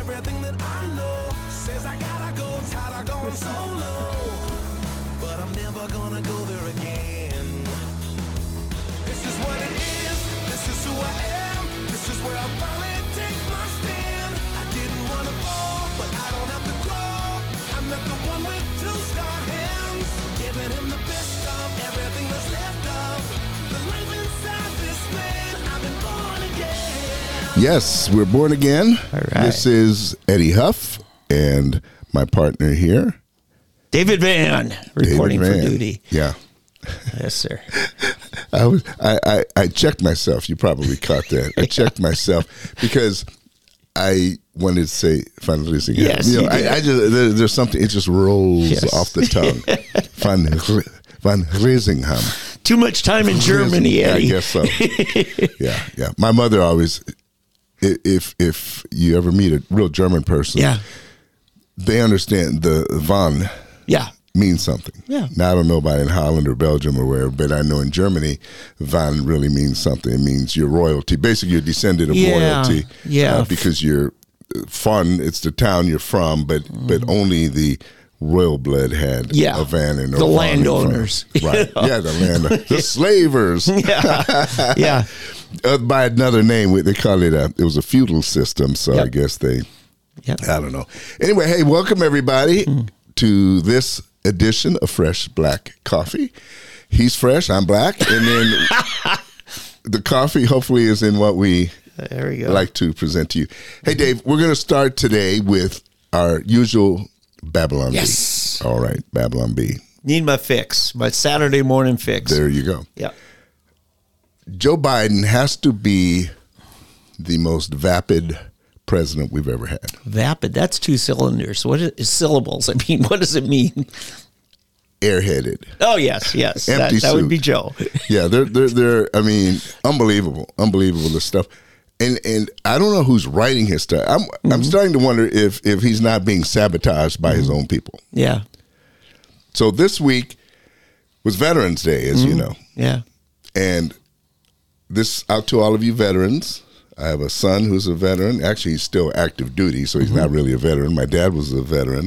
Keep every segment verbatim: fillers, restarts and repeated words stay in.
everything that I know says I gotta go, tired of going solo. But I'm never gonna go there again. This is what it is, this is who I am, this is where I finally take my stand. I didn't want to fall, but I don't have to crawl. I'm not the one with two star hands, giving him the best of everything that's left of the life inside this man. I've been born again. Yes, we're born again. All right. This is Eddie Huff and my partner here, David Van, reporting David Van. for duty. Yeah. Yes, sir. I was I, I, I checked myself. You probably caught that. I checked myself because I wanted to say Van Risingham. Yes, you know, you did. I, I just there, there's something. It just rolls Yes. off the tongue. Van Van Risingham. Too much time in Germany, Yeah, I Eddie. guess so. yeah, yeah. My mother always, i- if if you ever meet a real German person, Yeah. they understand the Van Yeah. means something. Yeah. Now, I don't know about in Holland or Belgium or wherever, but I know in Germany, Van really means something. It means you're royalty. Basically, you're descendant of Yeah. royalty. Yeah. Uh, because you're Van, it's the town you're from, but but only the royal blood had Yeah. a Van and The Van landowners. from. Right. Yeah, the land, the slavers. Yeah. Yeah. Uh, by another name, they call it a, it was a feudal system, so Yep. I guess they, Yep. I don't know. Anyway, hey, welcome everybody to this edition of Fresh Black Coffee. He's fresh, I'm black, and then the coffee hopefully is in what we There we go. like to present to you. Hey, Dave, we're going to start today with our usual Babylon Yes. B. All right, Babylon B. Need my fix, my Saturday morning fix. There you go. Yeah. Joe Biden has to be the most vapid president we've ever had. Vapid. That's two cylinders. What is syllables? I mean, what does it mean? Airheaded. Oh, yes, yes. That, Empty that would suit. be Joe. Yeah, they're they're they're. I mean, unbelievable, unbelievable the stuff. And and I don't know who's writing his stuff. I'm Mm-hmm. I'm starting to wonder if if he's not being sabotaged by his own people. Yeah. So this week was Veterans Day, as you know, Yeah. and this out to all of you veterans. I have a son who's a veteran. Actually, he's still active duty, so he's not really a veteran. My dad was a veteran,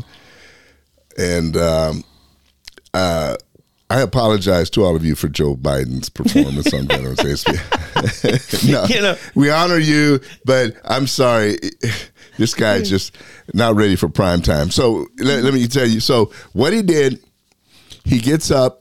and um, uh, I apologize to all of you for Joe Biden's performance on Veterans Day. No, You know- we honor you, but I'm sorry. This guy's just not ready for prime time. So let, let me tell you. So what he did, he gets up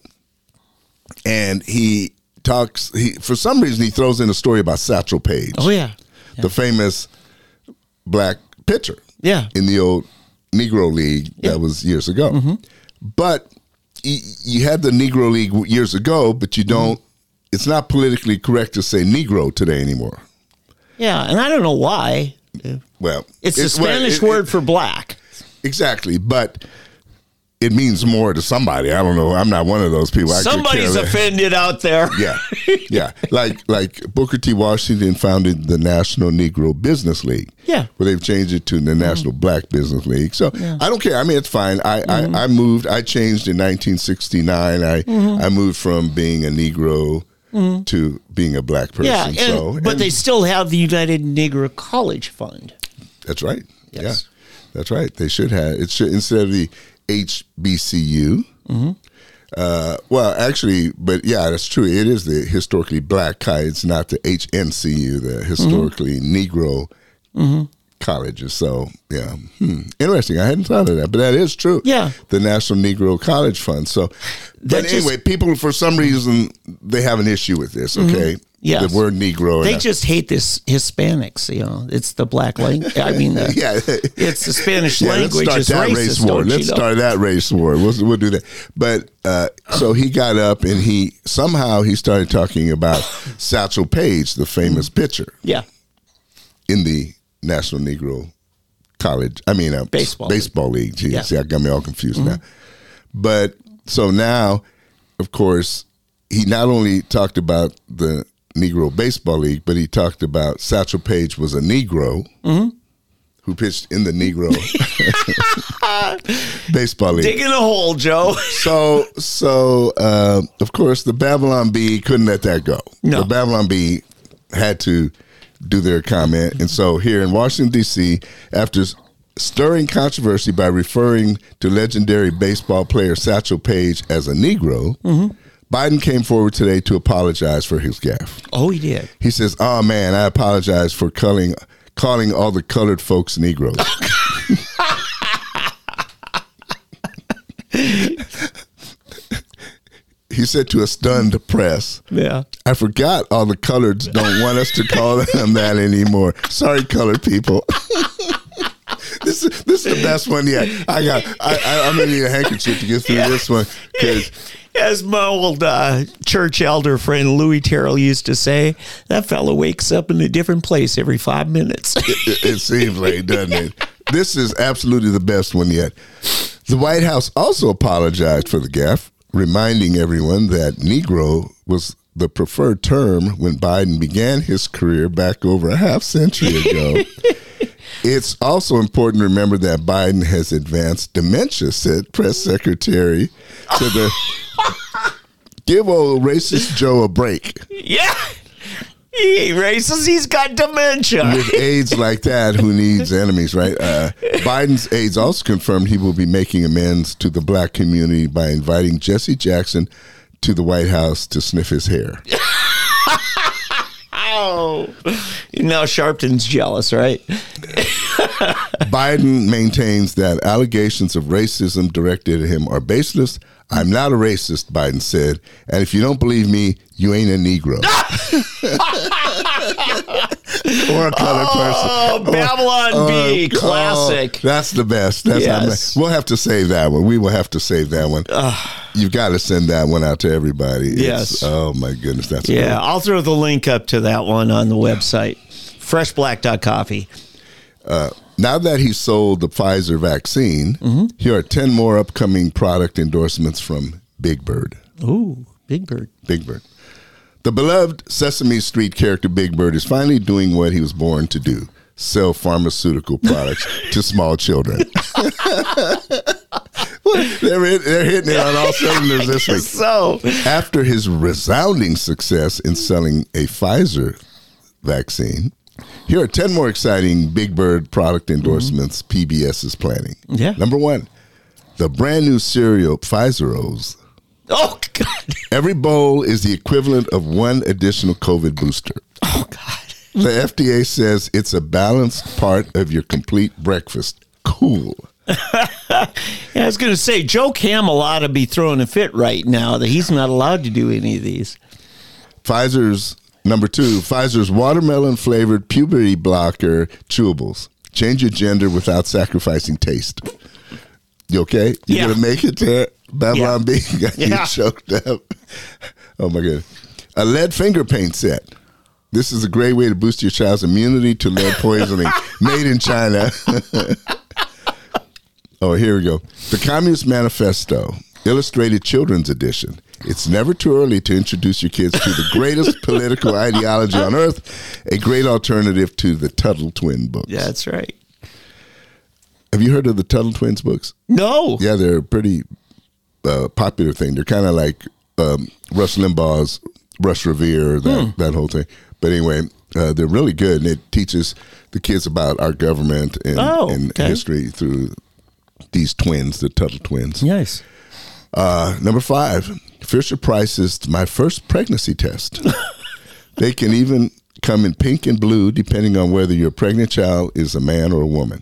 and he talks. He for some reason he throws in a story about Satchel Paige, Oh, yeah. the famous black pitcher Yeah. in the old Negro League that was years ago. Mm-hmm. But y- you had the Negro League years ago, but you don't. It's not politically correct to say Negro today anymore. Yeah. And I don't know why. Well, It's the it- well, Spanish it- word it- for black. exactly, but it means more to somebody. I don't know. I'm not one of those people. I could Somebody's care less. offended out there. Yeah, yeah. Like like Booker T. Washington founded the National Negro Business League. Yeah. where they've changed it to the National Black Business League. So I don't care. I mean, it's fine. I, I, I moved. I changed in nineteen sixty-nine. I I moved from being a Negro to being a black person. Yeah. And, so, but and they still have the United Negro College Fund. that's right. Yes. Yeah, that's right. They should have it. Should instead of the H B C U. Uh, well, actually, but yeah, that's true. It is the historically black college. It's not the H N C U, the historically Negro colleges. So, yeah, hmm. interesting. I hadn't thought of that, but that is true. Yeah. The National Negro College Fund. So, but That just- anyway, people for some reason they have an issue with this. Okay, Yes. the word Negro. They and just hate this Hispanics, you know. It's the black language. I mean, the, yeah. it's the Spanish Yeah, language let's is start that racist, race war. don't Let's you know? start that race war. We'll, we'll do that. But uh, so he got up and he somehow he started talking about Satchel Paige, the famous pitcher Yeah. in the National Negro College. I mean, uh, Baseball baseball league. Jeez, Yeah. see, I got me all confused now. But so now, of course, he not only talked about the Negro Baseball League, but he talked about Satchel Paige was a Negro who pitched in the Negro Baseball League. Digging a hole, Joe. So, so uh, of course, the Babylon Bee couldn't let that go. No. The Babylon Bee had to do their comment, and so here in Washington D C, after stirring controversy by referring to legendary baseball player Satchel Paige as a Negro, mm-hmm. Biden came forward today to apologize for his gaffe. Oh, he did. He says, "Oh man, I apologize for calling calling all the colored folks Negroes." He said to a stunned press, "Yeah, I forgot all the coloreds don't want us to call them that anymore. Sorry, colored people." This is this is the best one yet. I got. I, I, I'm gonna need a handkerchief to get through yeah. this one. As my old uh, church elder friend Louis Terrell used to say, that fellow wakes up in a different place every five minutes. it, it, it seems like, doesn't it? This is absolutely the best one yet. The White House also apologized for the gaffe, reminding everyone that Negro was the preferred term when Biden began his career back over a half century ago. It's also important to remember that Biden has advanced dementia, said Press Secretary to the give old racist Joe a break. Yeah. He ain't racist. He's got dementia. With aides like that, who needs enemies, right? Uh, Biden's aides also confirmed he will be making amends to the black community by inviting Jesse Jackson to the White House to sniff his hair. Oh, now Sharpton's jealous, right? Biden maintains that allegations of racism directed at him are baseless. "I'm not a racist," Biden said, "and if you don't believe me, you ain't a Negro." Or a colored oh, person. Babylon or, B, or, classic. Oh, that's the best. That's yes. not, we'll have to save that one. We will have to save that one. Uh, You've got to send that one out to everybody. Yes. It's, oh, my goodness. That's Yeah, cool. I'll throw the link up to that one on the website, fresh black dot coffee. Uh, now that he sold the Pfizer vaccine, mm-hmm. here are ten more upcoming product endorsements from Big Bird. Ooh, Big Bird. Big Bird. The beloved Sesame Street character Big Bird is finally doing what he was born to do: sell pharmaceutical products to small children. they're, they're hitting it on all cylinders this week. So, after his resounding success in selling a Pfizer vaccine, here are ten more exciting Big Bird product endorsements mm-hmm. P B S is planning. Yeah. Number one, the brand new cereal Pfizeros. Oh, God. Every bowl is the equivalent of one additional COVID booster. Oh, God. The F D A says it's a balanced part of your complete breakfast. Cool. Yeah, I was going to say, Joe Camel ought to be throwing a fit right now that he's not allowed to do any of these. Pfizer's, number two, Pfizer's watermelon-flavored puberty blocker chewables. Change your gender without sacrificing taste. You okay? You yeah. going to make it there? Babylon yeah. B got yeah. you choked up. Oh, my goodness. A lead finger paint set. This is a great way to boost your child's immunity to lead poisoning. Made in China. Oh, here we go. The Communist Manifesto, Illustrated Children's Edition. It's never too early to introduce your kids to the greatest political ideology on earth, a great alternative to the Tuttle Twin books. Yeah, that's right. Have you heard of the Tuttle Twins books? No. Yeah, they're a pretty uh, popular thing. They're kind of like um, Rush Limbaugh's Rush Revere, that, hmm. that whole thing. But anyway, uh, they're really good, and it teaches the kids about our government and, oh, and okay. history through these twins, the Tuttle Twins. Nice. Uh, number five, Fisher Price's My First Pregnancy Test. They can even come in pink and blue, depending on whether your pregnant child is a man or a woman.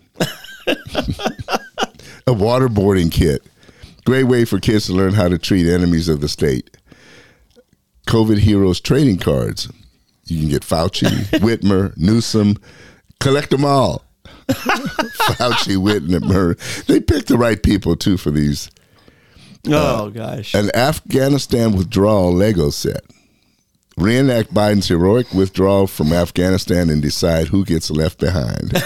A waterboarding kit. Great way for kids to learn how to treat enemies of the state. COVID Heroes trading cards. You can get Fauci, Whitmer, Newsom. Collect them all. Fauci, Whitmer. They picked the right people, too, for these. Oh, uh, gosh. An Afghanistan withdrawal Lego set. Reenact Biden's heroic withdrawal from Afghanistan and decide who gets left behind.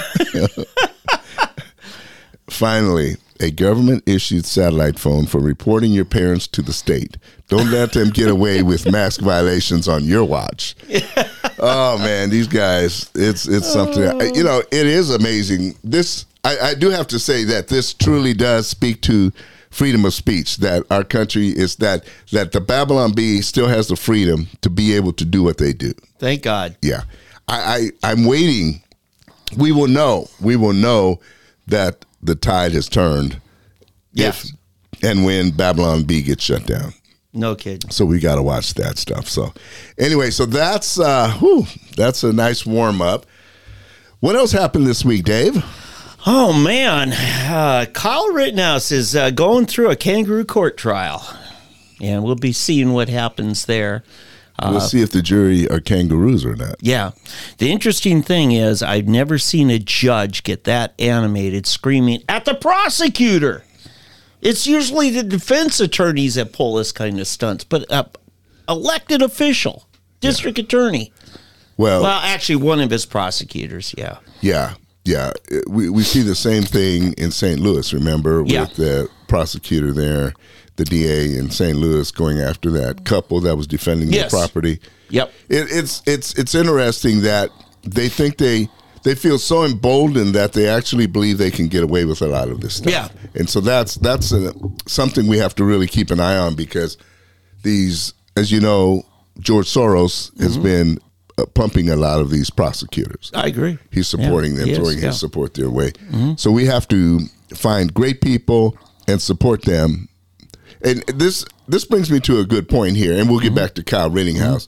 Finally, a government-issued satellite phone for reporting your parents to the state. Don't let them get away with mask violations on your watch. Oh, man, these guys, it's it's something. Oh. You know, it is amazing. This, I, I do have to say that this truly does speak to freedom of speech, that our country is that, that the Babylon Bee still has the freedom to be able to do what they do. Thank God. Yeah. I, I, I'm waiting. We will know. We will know that the tide has turned. Yes. If and when Babylon B gets shut down. No kidding. So we got to watch that stuff. So anyway, so that's uh, whew, that's a nice warm up. What else happened this week, Dave? Oh, man. Uh, Kyle Rittenhouse is uh, going through a kangaroo court trial, and we'll be seeing what happens there. Uh, We'll see if the jury are kangaroos or not. Yeah. The interesting thing is I've never seen a judge get that animated screaming at the prosecutor. It's usually the defense attorneys that pull this kind of stunts, but an elected official, district yeah. attorney. Well, well, actually, one of his prosecutors, yeah. Yeah, yeah. We we see the same thing in Saint Louis, remember, with yeah. the prosecutor there, the D A in Saint Louis going after that couple that was defending yes. their property. Yep. It, it's it's it's interesting that they think they they feel so emboldened that they actually believe they can get away with a lot of this stuff. Yeah. And so that's that's a, something we have to really keep an eye on, because these, as you know, George Soros mm-hmm. has been uh, pumping a lot of these prosecutors. I agree. He's supporting yeah, them, he throwing is, yeah. his support their way. Mm-hmm. So we have to find great people and support them. And this this brings me to a good point here, and we'll get mm-hmm. back to Kyle Rittenhouse.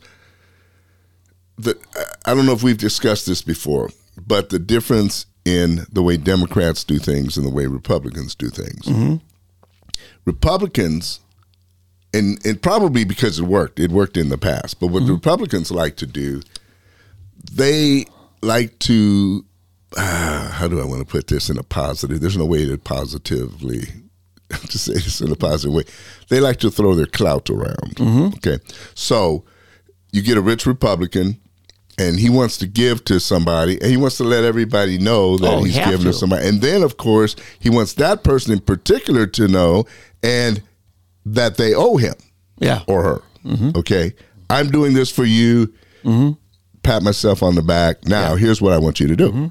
Mm-hmm. The, I don't know if we've discussed this before, but the difference in the way Democrats do things and the way Republicans do things. Mm-hmm. Republicans, and, and probably because it worked, it worked in the past, but what mm-hmm. the Republicans like to do, they like to, uh, how do I want to put this in a positive? There's no way to positively to say this in a positive way. They like to throw their clout around. Mm-hmm. Okay. So you get a rich Republican, and he wants to give to somebody, and he wants to let everybody know that oh, he's giving to. to somebody. And then, of course, he wants that person in particular to know and that they owe him yeah. or her. Mm-hmm. Okay? I'm doing this for you. Mm-hmm. Pat myself on the back. Now, yeah. here's what I want you to do. Mm-hmm.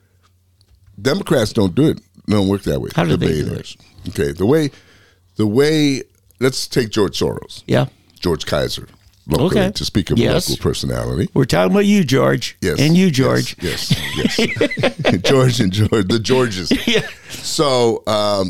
Democrats don't do it. Don't work that way. How do they do it? Okay, the way, the way, let's take George Soros. Yeah. George Kaiser. Locally, okay. To speak of yes. a local personality. We're talking about you, George. Yes. And you, George. Yes, yes. yes. George and George, the Georges. Yeah. So um,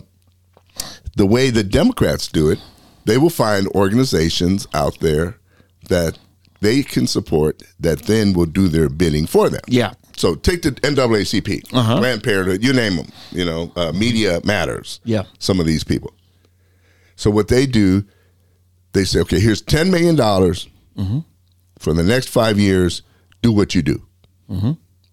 the way the Democrats do it, they will find organizations out there that they can support that then will do their bidding for them. Yeah. So take the N double A C P, uh-huh. Planned Parenthood, you name them, you know, uh, Media Matters. Yeah. Some of these people. So what they do, they say, okay, here's ten million dollars mm-hmm. for the next five years, do what you do. Mm-hmm.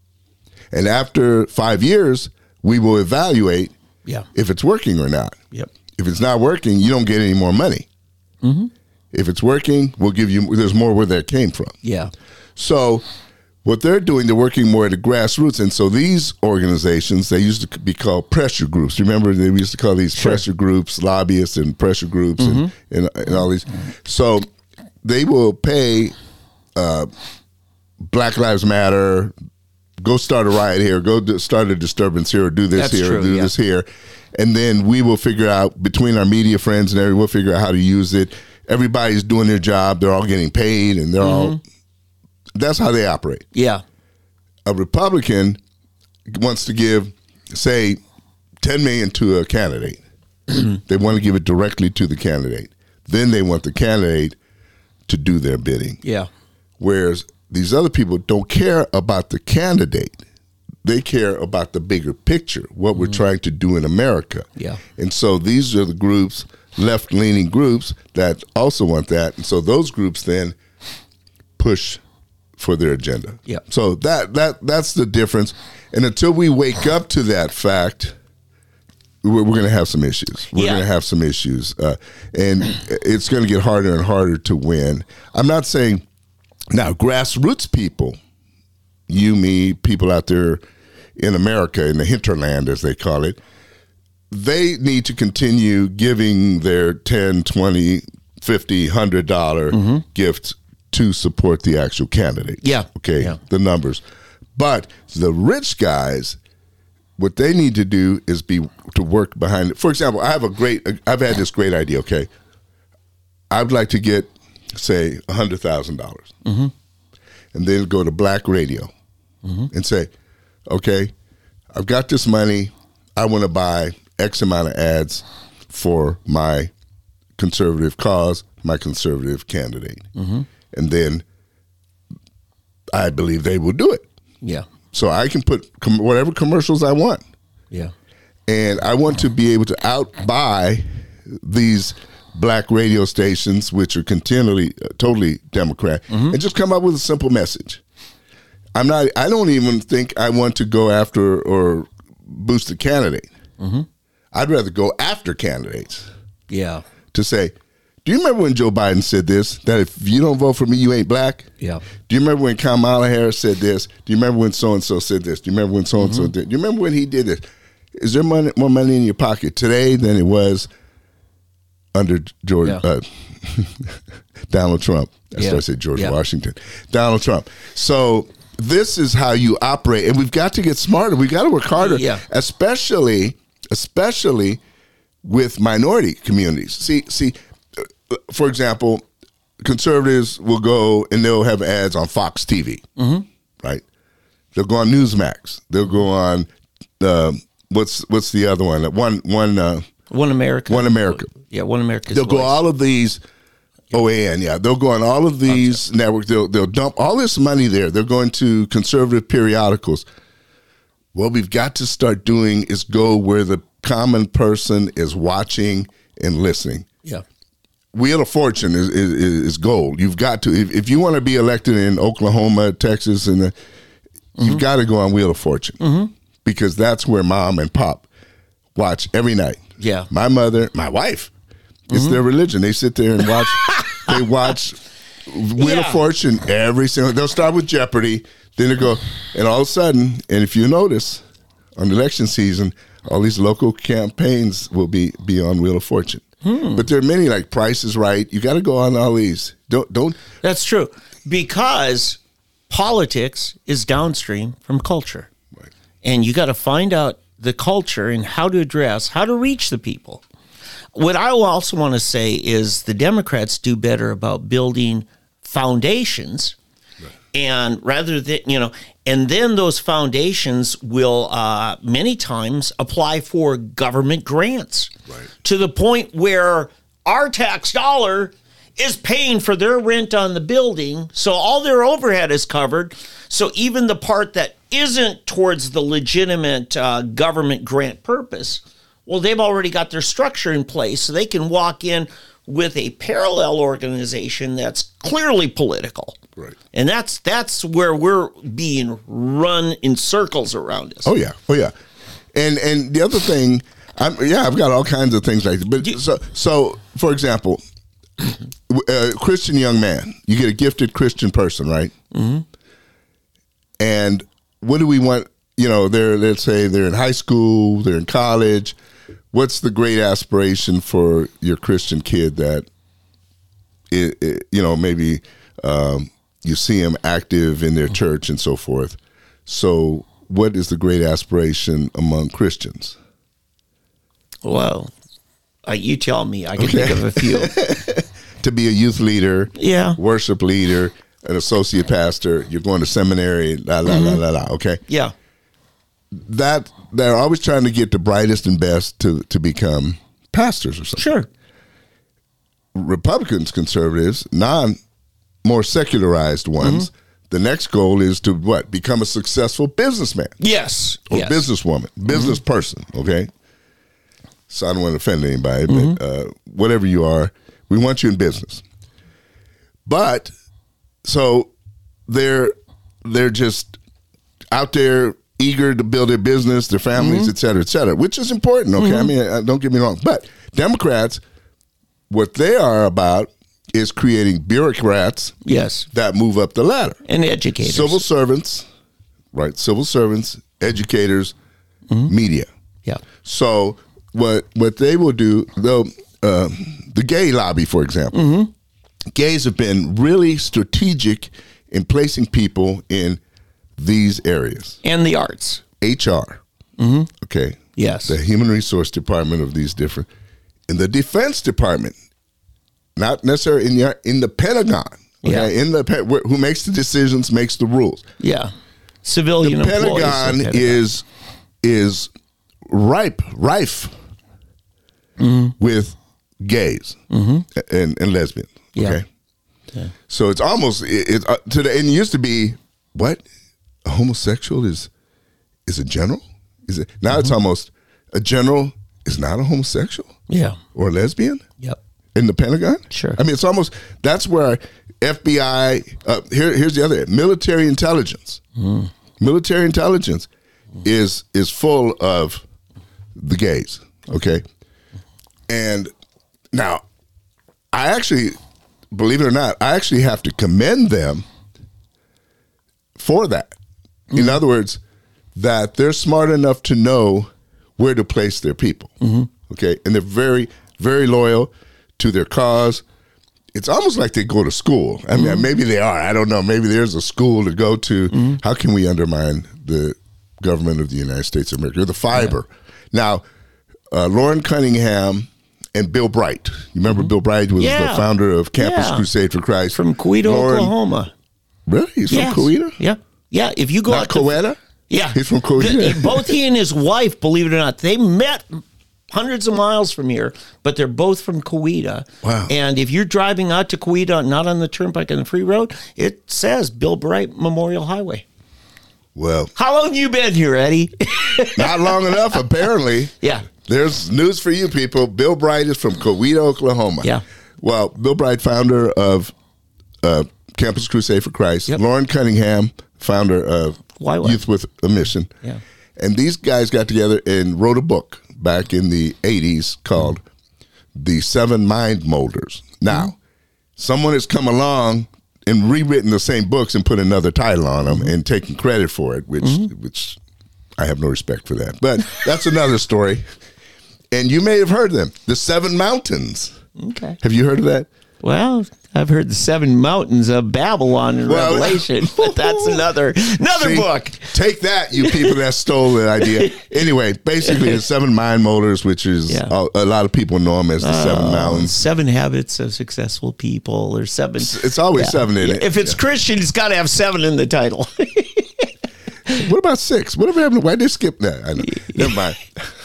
And after five years, we will evaluate yeah. if it's working or not. Yep. If it's not working, you don't get any more money. Mm-hmm. If it's working, we'll give you, there's more where that came from. Yeah. So what they're doing, they're working more at the grassroots. And so these organizations, they used to be called pressure groups. Remember, they used to call these sure. pressure groups, lobbyists and pressure groups mm-hmm. and, and, and all these. So they will pay uh, Black Lives Matter, go start a riot here, go do, start a disturbance here, or do this That's here, true, or do yeah. this here. And then we will figure out, between our media friends and everyone, we'll figure out how to use it. Everybody's doing their job. They're all getting paid, and they're mm-hmm. all... That's how they operate. Yeah. A Republican wants to give, say, ten million dollars to a candidate. They want to give it directly to the candidate. Then they want the candidate to do their bidding. Yeah. Whereas these other people don't care about the candidate. They care about the bigger picture, what mm-hmm. we're trying to do in America. Yeah. And so these are the groups, left-leaning groups, that also want that. And so those groups then push for their agenda. Yeah. So that that that's the difference. And until we wake up to that fact, we're, we're going to have some issues. We're yeah. going to have some issues, uh, and it's going to get harder and harder to win. I'm not saying now grassroots people, you, me, people out there in America, in the hinterland as they call it, they need to continue giving their ten, twenty, fifty, one hundred dollars mm-hmm. gifts to support the actual candidate. Yeah. Okay, yeah. the numbers. But the rich guys, what they need to do is be to work behind it. For example, I have a great, I've had this great idea, okay? I'd like to get, say, one hundred thousand dollars. Mm-hmm. And then go to Black Radio mm-hmm. and say, okay, I've got this money. I want to buy X amount of ads for my conservative cause, my conservative candidate. Mm-hmm. And then I believe they will do it. Yeah. So I can put com- whatever commercials I want. Yeah. And I want to be able to outbuy these black radio stations, which are continually uh, totally Democrat, mm-hmm. and just come up with a simple message. I'm not, I don't even think I want to go after or boost a candidate. Mm-hmm. I'd rather go after candidates. Yeah. To say, do you remember when Joe Biden said this, that if you don't vote for me, you ain't black? Yeah. Do you remember when Kamala Harris said this? Do you remember when so-and-so said this? Do you remember when so-and-so mm-hmm. did? Do you remember when he did this? Is there money, more money in your pocket today than it was under George, yeah. uh, Donald Trump? That's yeah. what I said, George yeah. Washington. Donald Trump. So this is how you operate. And we've got to get smarter. We've got to work harder, yeah. especially, especially with minority communities. See, see, for example, conservatives will go and they'll have ads on Fox T V, mm-hmm. right? They'll go on Newsmax. They'll go on uh, what's what's the other one? One one uh, One America. One America. Yeah, One America. They'll go all of these. O A N, yeah. They'll go on all of these okay. networks. They'll they'll dump all this money there. They're going to conservative periodicals. What we've got to start doing is go where the common person is watching and listening. Yeah. Wheel of Fortune is, is, is gold. You've got to, if, if you want to be elected in Oklahoma, Texas, and the, mm-hmm. you've got to go on Wheel of Fortune mm-hmm. because that's where mom and pop watch every night. Yeah. My mother, my wife, mm-hmm. it's their religion. They sit there and watch, they watch Wheel yeah. of Fortune every single, they'll start with Jeopardy, then they go, and all of a sudden, and if you notice, on election season, all these local campaigns will be, be on Wheel of Fortune. Hmm. But there are many, like Price is Right. You got to go on all these. Don't don't. That's true, because politics is downstream from culture, right. And you got to find out the culture and how to address, how to reach the people. What I also want to say is the Democrats do better about building foundations, right. And rather than you know, and then those foundations will uh, many times apply for government grants. Right. To the point where our tax dollar is paying for their rent on the building, so all their overhead is covered. So even the part that isn't towards the legitimate uh, government grant purpose, well, they've already got their structure in place, so they can walk in with a parallel organization that's clearly political. Right. And that's that's where we're being run in circles around us. Oh yeah, oh yeah. And and the other thing, I'm, yeah, I've got all kinds of things like that. But so so for example, a Christian young man, you get a gifted Christian person, right? Mm-hmm. And what do we want? You know, they're let's say they're in high school, they're in college. What's the great aspiration for your Christian kid that, it, it, you know, maybe um, you see them active in their church and so forth. So what is the great aspiration among Christians? Well, uh, you tell me. I can okay. think of a few. To be a youth leader, yeah, worship leader, an associate pastor, you're going to seminary, la, la, mm-hmm. la, la, la, okay? Yeah. That they're always trying to get the brightest and best to, to become pastors or something. Sure. Republicans, conservatives, non more secularized ones, mm-hmm. the next goal is to what? Become a successful businessman. Yes. Or yes. businesswoman, business mm-hmm. person, okay? So I don't want to offend anybody, mm-hmm. but uh, whatever you are, we want you in business. But so they're they're just out there eager to build their business, their families, mm-hmm. et cetera, et cetera, which is important, okay? Mm-hmm. I mean, don't get me wrong. But Democrats, what they are about is creating bureaucrats yes. that move up the ladder. And educators. Civil servants, right? Civil servants, educators, mm-hmm. media. Yeah. So what what they will do, they'll, uh, the gay lobby, for example, mm-hmm. gays have been really strategic in placing people in these areas. And the arts. H R. Mm-hmm. Okay. Yes. The human resource department of these different, in the defense department, not necessarily in the, in the Pentagon. Okay. Yeah. In the, who makes the decisions, makes the rules. Yeah. Civilian the Pentagon, Pentagon is, is ripe, rife mm-hmm. with gays mm-hmm. and, and lesbians. Yeah. Okay. Yeah. So it's almost it, it uh, to the and it used to be what a homosexual is is a general is it now mm-hmm. it's almost a general is not a homosexual yeah or a lesbian yep in the Pentagon. Sure. I mean it's almost that's where F B I uh, here here's the other military intelligence mm. military intelligence mm. is is full of the gays. Okay, and now I actually. Believe it or not, I actually have to commend them for that. Mm-hmm. In other words, that they're smart enough to know where to place their people. Mm-hmm. Okay, and they're very, very loyal to their cause. It's almost like they go to school. I mean, mm-hmm. maybe they are. I don't know. Maybe there's a school to go to. Mm-hmm. How can we undermine the government of the United States of America? The fiber. Yeah. Now, uh, Lauren Cunningham and Bill Bright. You remember mm-hmm. Bill Bright was yeah. the founder of Campus yeah. Crusade for Christ. From Coweta, Lauren, Oklahoma. Really? He's yes. from Coweta? Yeah. Yeah. If you go Not out Coweta? To, yeah. He's from Coweta? The, both he and his wife, believe it or not, they met hundreds of miles from here, but they're both from Coweta. Wow. And if you're driving out to Coweta, not on the turnpike on the free road, it says Bill Bright Memorial Highway. Well. How long have you been here, Eddie? Not long enough, apparently. Yeah. There's news for you people. Bill Bright is from Coweta, Oklahoma. Yeah. Well, Bill Bright, founder of uh, Campus Crusade for Christ. Yep. Lauren Cunningham, founder of Y WAM. Youth with a Mission. Yeah. And these guys got together and wrote a book back in the eighties called mm-hmm. The Seven Mind Molders. Now, mm-hmm. someone has come along and rewritten the same books and put another title on them mm-hmm. and taken credit for it, which mm-hmm. which I have no respect for that. But that's another story. And you may have heard them, the Seven Mountains. Okay. Have you heard of that? Well, I've heard the Seven Mountains of Babylon in well, Revelation, but that's another another see, book. Take that, you people that stole the idea. Anyway, basically, the Seven Mind Molders, which is yeah. a, a lot of people know them as the uh, Seven Mountains. Seven Habits of Successful People, or seven. It's, it's always yeah. seven in yeah. it. If it's yeah. Christian, it's got to have seven in the title. What about six? Whatever happened? Why did they skip that? I know. Never mind.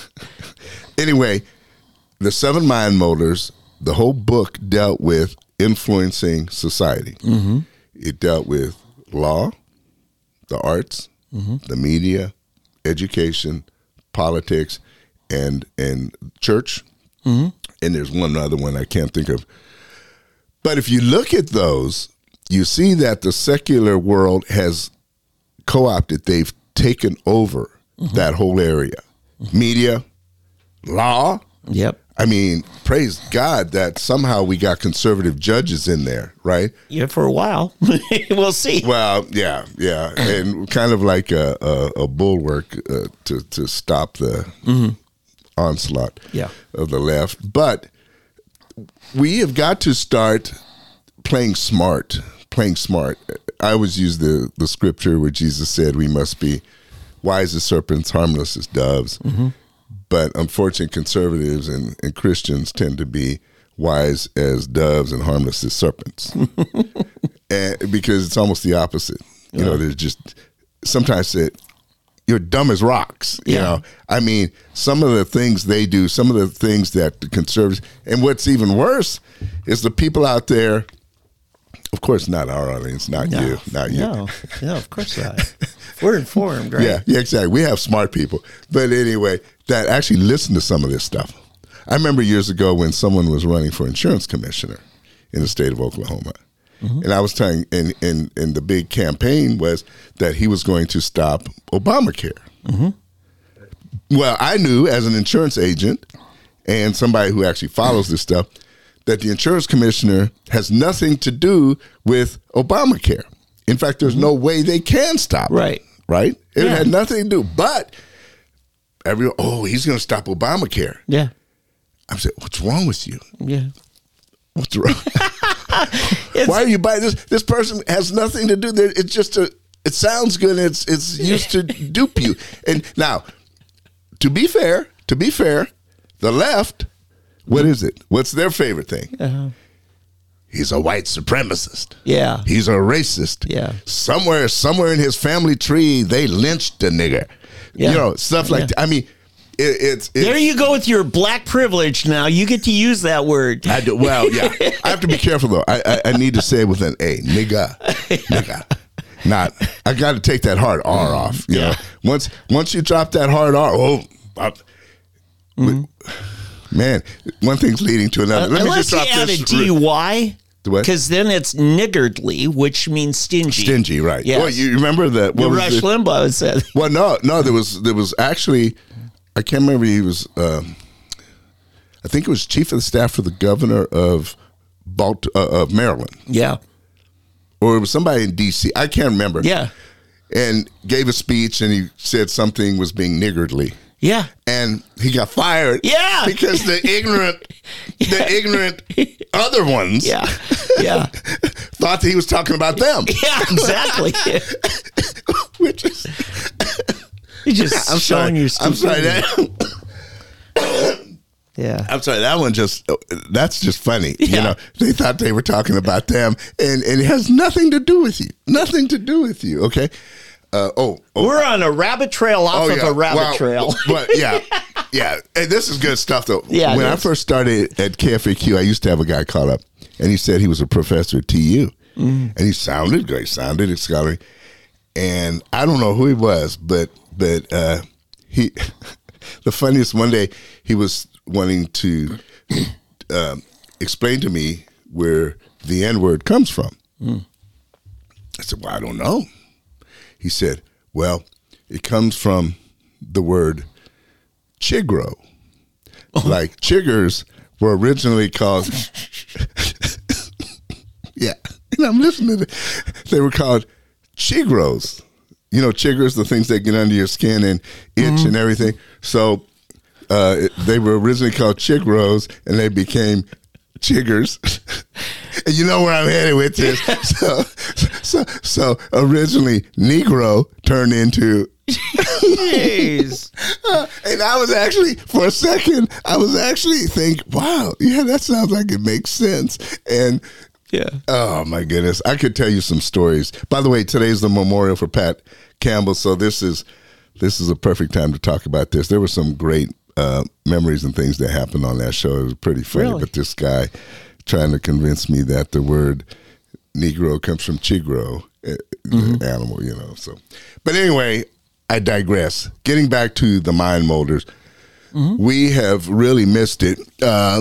Anyway, the Seven Mind Molders, the whole book dealt with influencing society. Mm-hmm. It dealt with law, the arts, mm-hmm. the media, education, politics, and and church. Mm-hmm. And there's one other one I can't think of. But if you look at those, you see that the secular world has co-opted. They've taken over mm-hmm. that whole area. Mm-hmm. Media, law. Yep. I mean, praise God that somehow we got conservative judges in there, right? Yeah, for a while. We'll see. Well, yeah, yeah. And kind of like a, a, a bulwark uh, to, to stop the mm-hmm. onslaught yeah. of the left. But we have got to start playing smart, playing smart. I always use the, the scripture where Jesus said we must be wise as serpents, harmless as doves. Mm-hmm. But unfortunately, conservatives and, and Christians tend to be wise as doves and harmless as serpents. And because it's almost the opposite. You yeah. know, there's just sometimes it, you're dumb as rocks. You yeah. know, I mean, some of the things they do, some of the things that the conservatives, and what's even worse is the people out there. Of course, not our audience, not no. you, not you. No, no, of course not. We're informed, right? Yeah, yeah, exactly. We have smart people. But anyway, that actually listen to some of this stuff. I remember years ago when someone was running for insurance commissioner in the state of Oklahoma. Mm-hmm. And I was telling, and, and, and the big campaign was that he was going to stop Obamacare. Mm-hmm. Well, I knew as an insurance agent and somebody who actually follows this stuff, that the insurance commissioner has nothing to do with Obamacare. In fact, there's mm-hmm. no way they can stop right. it. Right? It yeah. had nothing to do. But everyone, oh, he's going to stop Obamacare. Yeah. I'm saying, what's wrong with you? Yeah. What's wrong? Why are you buying this? This person has nothing to do there. It's just a. It sounds good. It's it's used to dupe you. And now, to be fair, to be fair, the left. What is it? What's their favorite thing? Uh-huh. He's a white supremacist. Yeah. He's a racist. Yeah. Somewhere, somewhere in his family tree, they lynched a nigger. Yeah. You know, stuff like yeah. that. I mean, it, it's, it's there you go with your black privilege. Now you get to use that word. I do, well, yeah. I have to be careful though. I, I I need to say it with an A, nigga, nigga. Not. I got to take that hard R off. You Yeah. know, once once you drop that hard R, oh, I, Mm-hmm. man, one thing's leading to another. Let me Unless just you drop add this. a D Y, The what? because then it's niggardly, which means stingy. Stingy, right? Yes. Well, you remember that? What What was Rush it? Limbaugh said. Well, no, no. There was there was actually, I can't remember. He was, um, I think it was chief of the staff for the governor of Balt- uh, of Maryland, Yeah. or it was somebody in D C. I can't remember. Yeah. And gave a speech, and he said something was being niggardly. Yeah. And he got fired. Yeah. Because the ignorant, the ignorant other ones, Yeah. Yeah. thought that he was talking about them. Yeah, exactly. Which is, You're just I'm showing sorry. your I'm sorry. stupidity. That, Yeah. I'm sorry. That one just, that's just funny. You Yeah. know, they thought they were talking about them, and, and it has nothing to do with you. Nothing to do with you. Okay. Uh, oh, oh, We're on a rabbit trail off of a rabbit Well, trail. But yeah, yeah. And this is good stuff, though. Yeah, it when I is. first started at K F A Q, I used to have a guy call up, and he said he was a professor at T U, Mm. and he sounded great, sounded at scholarly, and I don't know who he was, but but uh, he, the funniest one day he was wanting to um, explain to me where the N word comes from. Mm. I said, well, I don't know. He said, well, it comes from the word chigro. Like chiggers were originally called, yeah, and I'm listening to it. They were called chigros. You know, chiggers, the things that get under your skin and itch Mm-hmm. and everything. So uh, it, they were originally called chigros, and they became chiggers. And you know where I'm headed with this. So, so, so originally Negro turned into. Jeez. And I was actually, for a second, I was actually think, wow, yeah, that sounds like it makes sense. And Yeah. oh my goodness, I could tell you some stories. By the way, today's the memorial for Pat Campbell, so this is this is a perfect time to talk about this. There were some great uh, memories and things that happened on that show. It was pretty funny. Really? But this guy trying to convince me that the word Negro comes from chigro, uh, Mm-hmm. the animal, you know. So, but anyway, I digress. Getting back to the mind molders, Mm-hmm. we have really missed it. Uh,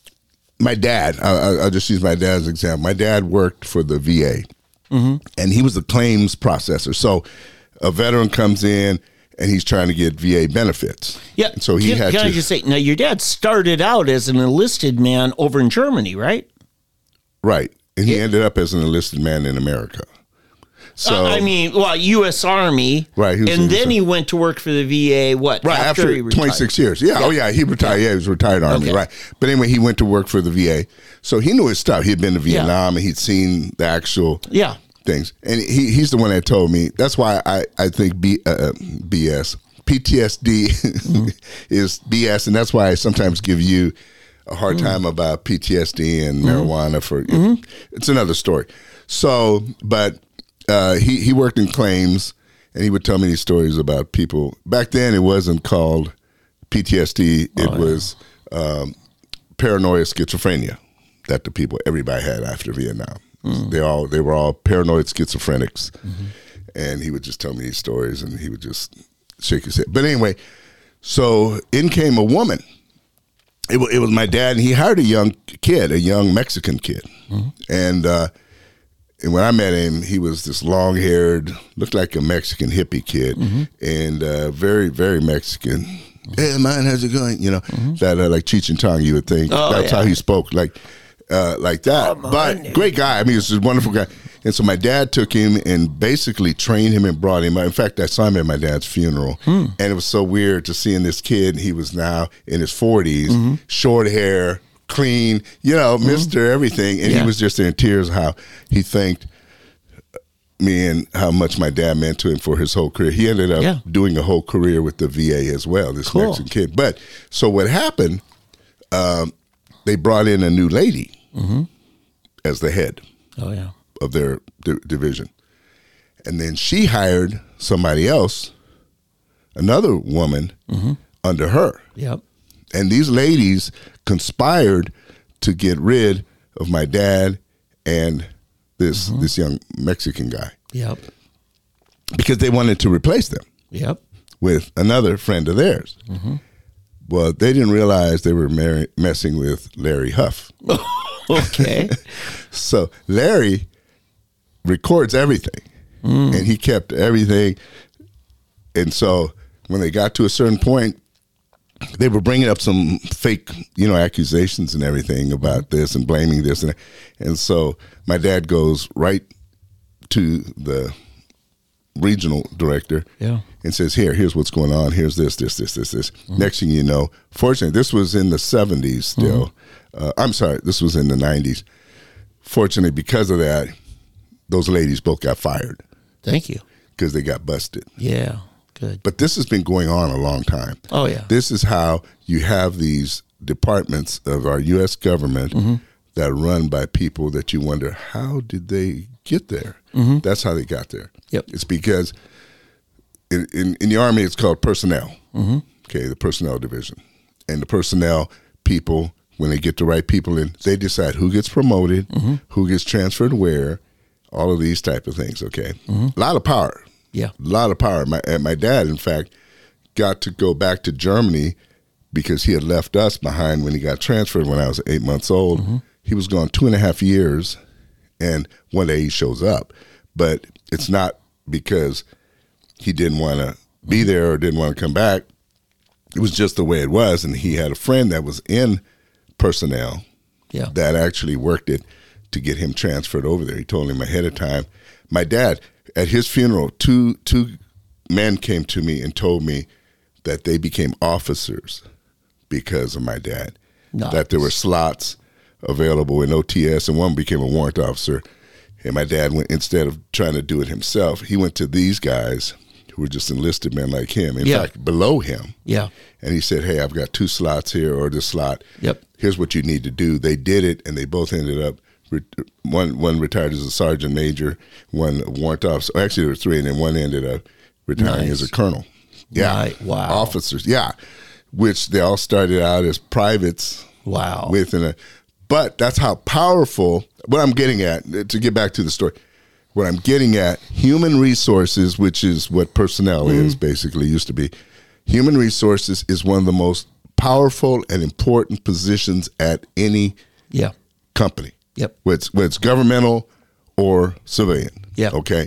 my dad, I, I- I'll just use my dad as an example. My dad worked for the V A, Mm-hmm. and he was the claims processor. So a veteran comes in, and he's trying to get V A benefits. Yeah. And so he can, had can to. I just say, now your dad started out as an enlisted man over in Germany, right? Right. And he ended up as an enlisted man in America. So Uh, I mean, well, U S Army. Right, he was And in then the- he went to work for the V A, what? right after, he retired? twenty-six years. Yeah, Oh, yeah. He retired. Yeah, he was retired Army. Okay. Right. But anyway, he went to work for the V A. So he knew his stuff. He had been to Vietnam, and he'd seen the actual Yeah. things. And he, he's the one that told me. That's why I, I think B, uh, B S, P T S D Mm-hmm. is B S. And that's why I sometimes give you a hard Mm-hmm. time about P T S D and marijuana. For It's another story. So, but uh, he, he worked in claims, and he would tell me these stories about people. Back then, it wasn't called P T S D. It Oh, was um, paranoia schizophrenia that the people, everybody had after Vietnam. Mm. They all they were all paranoid schizophrenics, Mm-hmm. and he would just tell me these stories, and he would just shake his head. But anyway, so in came a woman. It, wa- it was my dad, and he hired a young kid, a young Mexican kid, Mm-hmm. and uh, and when I met him, he was this long haired, looked like a Mexican hippie kid, Mm-hmm. and uh, very very Mexican. Hey man, how's it going? You know that uh, like Cheech and Chong, you would think Mm-hmm. Oh, that's yeah. how he spoke, like uh, like that. But great guy. I mean, he's a wonderful guy. And so my dad took him and basically trained him and brought him up. In fact, I saw him at my dad's funeral, Hmm. and it was so weird to seeing this kid. He was now in his forties, Mm-hmm. short hair, clean, you know, Mister Everything, and Yeah. he was just in tears how he thanked me and how much my dad meant to him for his whole career. He ended up Yeah. doing a whole career with the V A as well, this Cool. Mexican kid. But so what happened, um, they brought in a new lady as the head Oh, yeah. of their di- division. And then she hired somebody else, another woman, under her. Yep. And these ladies conspired to get rid of my dad and this mm-hmm. this young Mexican guy. Yep. Because they wanted to replace them. Yep. With another friend of theirs. Mm-hmm. Well, they didn't realize they were mar- messing with Larry Huff. Okay. So Larry records everything, mm. and he kept everything. And so when they got to a certain point, they were bringing up some fake, you know, accusations and everything about this and blaming this. And, and so my dad goes right to the regional director yeah. and says, here, here's what's going on. Here's this, this, this, this, this. Mm-hmm. Next thing you know, fortunately, this was in the seventies still. Mm-hmm. Uh, I'm sorry, this was in the nineties. Fortunately, because of that, those ladies both got fired. Thank you. Because they got busted. Yeah, good. But this has been going on a long time. Oh, yeah. This is how you have these departments of our U S government mm-hmm. that are run by people that you wonder, how did they get there? Mm-hmm. That's how they got there. Yep. It's because in, in, in the Army, it's called personnel. Mm-hmm. Okay, the personnel division. And the personnel people, when they get the right people in, they decide who gets promoted, mm-hmm. who gets transferred where, all of these type of things, okay? Mm-hmm. A lot of power. Yeah. A lot of power. My, and my dad, in fact, got to go back to Germany because he had left us behind when he got transferred when I was eight months old. Mm-hmm. He was gone two and a half years, and one day he shows up. But it's not because he didn't want to be there or didn't want to come back. It was just the way it was, and he had a friend that was in personnel yeah. that actually worked it to get him transferred over there. He told him ahead of time. My dad, at his funeral, two two men came to me and told me that they became officers because of my dad. Nice. That there were slots available in O T S, and one became a warrant officer. And my dad went, instead of trying to do it himself, he went to these guys who were just enlisted men like him. In yeah. fact, below him. Yeah. And he said, hey, I've got two slots here or this slot. Yep. Here's what you need to do. They did it, and they both ended up, one one retired as a sergeant major, one warrant officer. Actually, there were three, and then one ended up retiring nice. as a colonel. Yeah. Right. Wow. Officers. Yeah. Which they all started out as privates. Wow. Within a, but that's how powerful, what I'm getting at, to get back to the story, what I'm getting at, human resources, which is what personnel mm-hmm. is basically, used to be, human resources is one of the most powerful and important positions at any yeah. company. Yep. Whether it's, whether it's governmental or civilian. Yeah. Okay.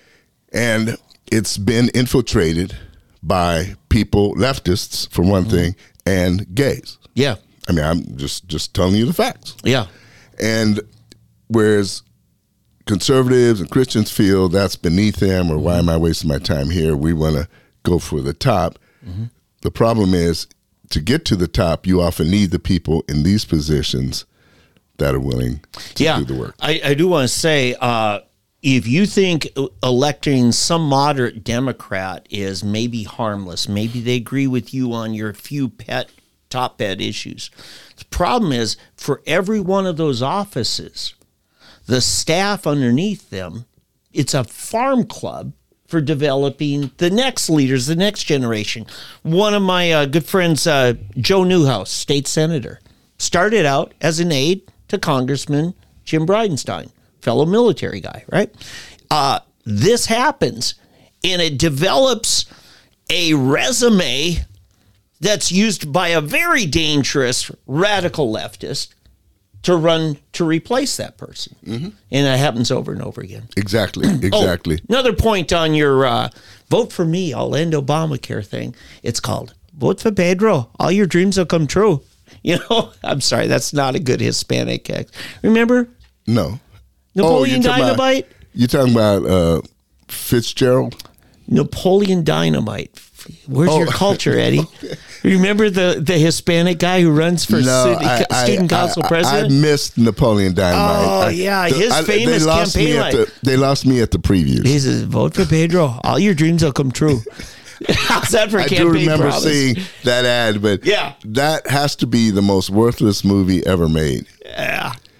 And it's been infiltrated by people, leftists for one mm-hmm. thing, and gays. Yeah. I mean, I'm just, just telling you the facts. Yeah. And whereas conservatives and Christians feel that's beneath them, or why am I wasting my time here? We want to go for the top. Mm-hmm. The problem is, to get to the top, you often need the people in these positions that are willing to yeah, do the work. I, I do want to say, uh, if you think electing some moderate Democrat is maybe harmless, maybe they agree with you on your few pet top pet issues. The problem is, for every one of those offices, the staff underneath them, it's a farm club for developing the next leaders, the next generation. One of my uh, good friends, uh, Joe Newhouse, state senator, started out as an aide to Congressman Jim Bridenstine, fellow military guy, right? Uh, this happens, and it develops a resume that's used by a very dangerous radical leftist to run to replace that person. Mm-hmm. And that happens over and over again. Exactly, exactly. Oh, another point on your uh, vote for me, I'll end Obamacare thing. It's called Vote for Pedro. All your dreams will come true. You know, I'm sorry, that's not a good Hispanic act. Remember? No. Napoleon oh, you're Dynamite? About, you're talking about uh, Fitzgerald? Napoleon Dynamite. Where's oh. your culture, Eddie? Okay. Remember the, the Hispanic guy who runs for no, city, I, student I, council I, president? I missed Napoleon Dynamite. Oh, I, yeah, the, his I, famous they lost campaign me line. at the, They lost me at the previews. He says, vote for Pedro. All your dreams will come true. How's that for a I campaign do remember promise? seeing that ad, but yeah. that has to be the most worthless movie ever made. Yeah.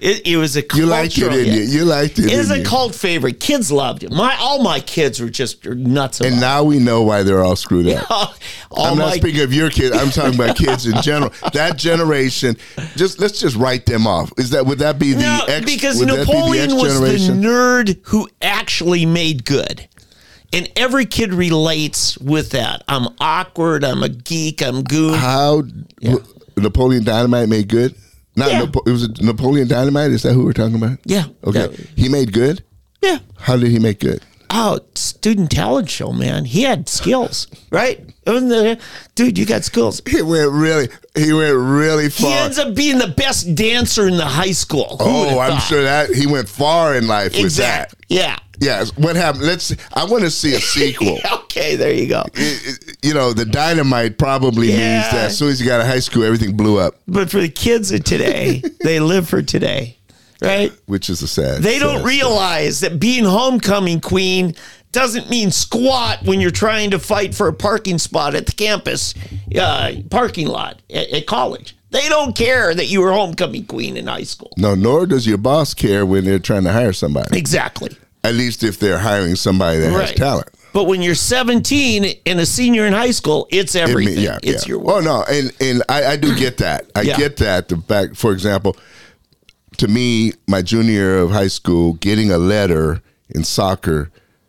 It, it was a You liked it, cultural didn't you? hit. You liked it, It was didn't a you? cult favorite. Kids loved it. My all my kids were just nuts about And now we know why they're all screwed up. it. all I'm not my speaking of your kids. I'm talking about kids in general. That generation, just let's just write them off. Is that would that be the no, X? because would that be the Napoleon X was the generation? nerd who actually made good. And every kid relates with that. I'm awkward. I'm a geek. I'm goon. How Yeah. Napoleon Dynamite made good? Not Yeah. Napo- it was a Napoleon Dynamite. Is that who we're talking about? Yeah. Okay. Yeah. He made good. Yeah. How did he make good? Oh, student talent show, man. He had skills, right? Wasn't there- Dude, you got skills. He went really. He went really He far. ends up being the best dancer in the high school. Who would've oh, I'm thought? sure that he went far in life with that. Exactly. Yeah. Yes. What happened? Let's. I want to see a sequel. Okay, there you go. It- it- you know, the dynamite probably Yeah. means that as soon as you got to high school, everything blew up, But for the kids of today, they live for today, right? which is a sad. They don't sad realize that being homecoming queen doesn't mean squat when you're trying to fight for a parking spot at the campus uh, parking lot at, at college. They don't care that you were homecoming queen in high school. No, nor does your boss care when they're trying to hire somebody. Exactly. At least if they're hiring somebody that has Right. talent. But when you're seventeen and a senior in high school, it's It mean- everything. yeah, it's yeah. your Oh work. no, and and I, I do get that. I Yeah. get that. The fact, for example, to me, my junior year of high school, getting a letter in soccer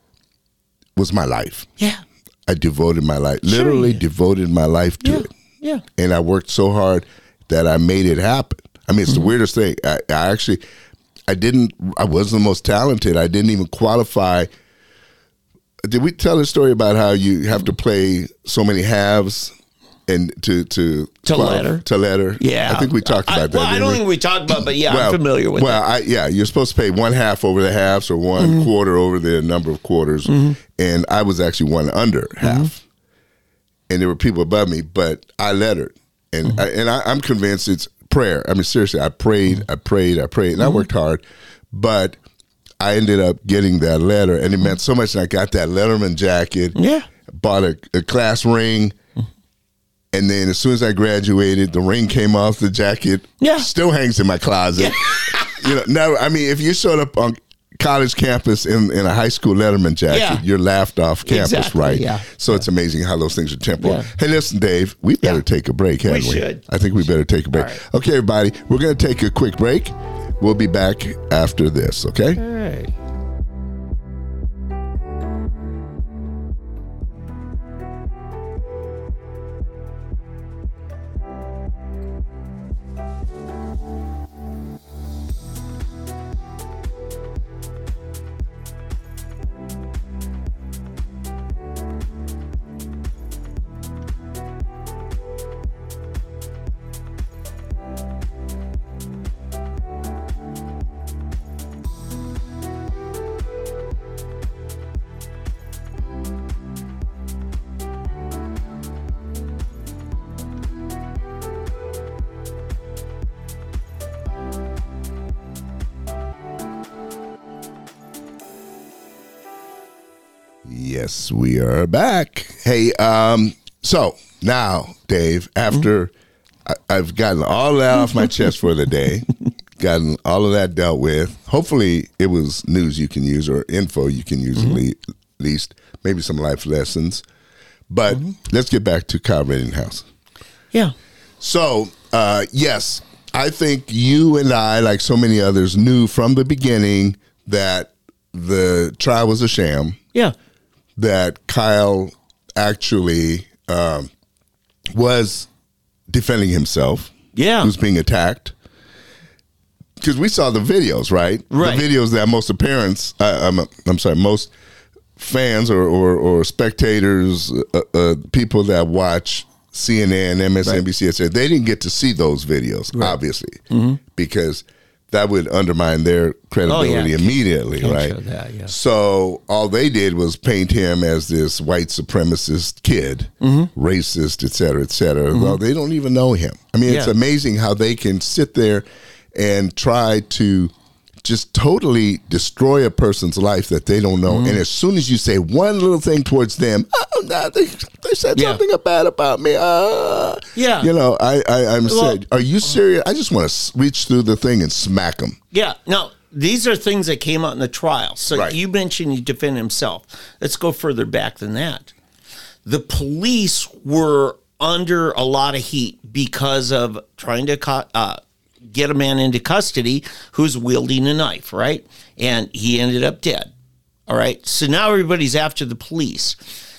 was my life. Yeah. I devoted my life, literally you- devoted my life to Yeah. it. Yeah. And I worked so hard that I made it happen. I mean, it's Mm-hmm. the weirdest thing. I, I actually, I didn't, I wasn't the most talented. I didn't even qualify. Did we tell a story about how you have to play so many halves and to to To qualif- letter? to letter? Yeah. I think we talked I- about that. Well, I didn't don't we? think we talked about it, but yeah, well, I'm familiar with well, it. I, yeah, you're supposed to pay one half over the halves or one Mm-hmm. quarter over the number of quarters, and I was actually one under half, Mm-hmm. and there were people above me, but I lettered, and Mm-hmm. I, and I, I'm convinced it's prayer. I mean, seriously, I prayed, I prayed, I prayed, and Mm-hmm. I worked hard, but I ended up getting that letter, and it meant so much. And I got that Letterman jacket, Yeah. bought a, a class ring. And then as soon as I graduated, the ring came off the jacket. Yeah. Still hangs in my closet. You know, no, I mean, if you showed up on college campus in, in a high school Letterman jacket, Yeah. you're laughed off campus, Exactly, right? yeah. So it's amazing how those things are temporal. Yeah. Hey, listen, Dave, we better Yeah. take a break, haven't we? should. I think we better take a break. All right. Okay, everybody, we're going to take a quick break. We'll be back after this, okay? All right. Yes, we are back. Hey, um, so now, Dave, after I, I've gotten all that off my chest for the day, gotten all of that dealt with, hopefully it was news you can use or info you can use at le- least, maybe some life lessons. But let's get back to Kyle Rittenhouse. Yeah. So, uh, yes, I think you and I, like so many others, knew from the beginning that the trial was a sham, Yeah. that Kyle actually um, was defending himself. Yeah. He was being attacked. Because we saw the videos, right? Right. The videos that most of parents, uh, I'm, I'm sorry, most fans or, or, or spectators, uh, uh, people that watch C N N, M S N B C, et cetera, they didn't get to see those videos, obviously, because that would undermine their credibility Oh, yeah. immediately, Can't right? show that, yeah. So all they did was paint him as this white supremacist kid, racist, et cetera, et cetera. Well, they don't even know him. I mean, it's Yeah. amazing how they can sit there and try to just totally destroy a person's life that they don't know. Mm-hmm. And as soon as you say one little thing towards them, oh, no, they, they said yeah. something bad about me. Uh, yeah. You know, I, I, I'm well, saying, are you serious? I just want to reach through the thing and smack them. Yeah. No, these are things that came out in the trial. So right. you mentioned he defended himself. Let's go further back than that. The police were under a lot of heat because of trying to uh, get a man into custody who's wielding a knife, right? And he ended up dead. All right. So now everybody's after the police.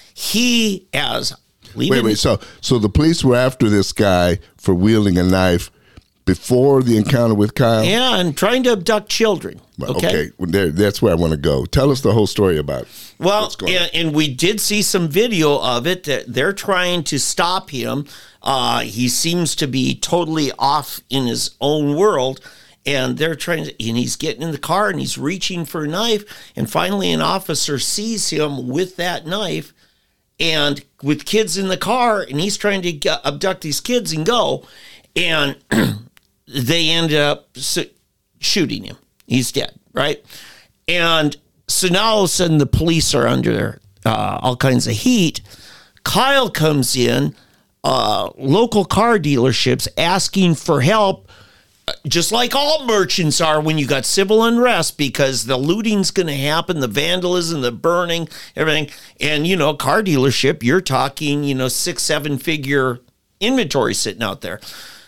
He as wait, wait. So, so the police were after this guy for wielding a knife before the encounter with Kyle? Yeah, and trying to abduct children. Okay, okay. Well, there, that's where I want to go. Tell us the whole story about it. Well, and, and we did see some video of it. That they're trying to stop him. Uh, he seems to be totally off in his own world, and they're trying to, and he's getting in the car, and he's reaching for a knife, and finally an officer sees him with that knife, and with kids in the car, and he's trying to get, abduct these kids and go, and they ended up shooting him. He's dead, right? And so now all of a sudden the police are under uh, all kinds of heat. Kyle comes in, uh, local car dealerships asking for help, just like all merchants are when you got civil unrest, because the looting's going to happen, the vandalism, the burning, everything. And, you know, car dealership, you're talking, you know, six, seven figure inventory sitting out there.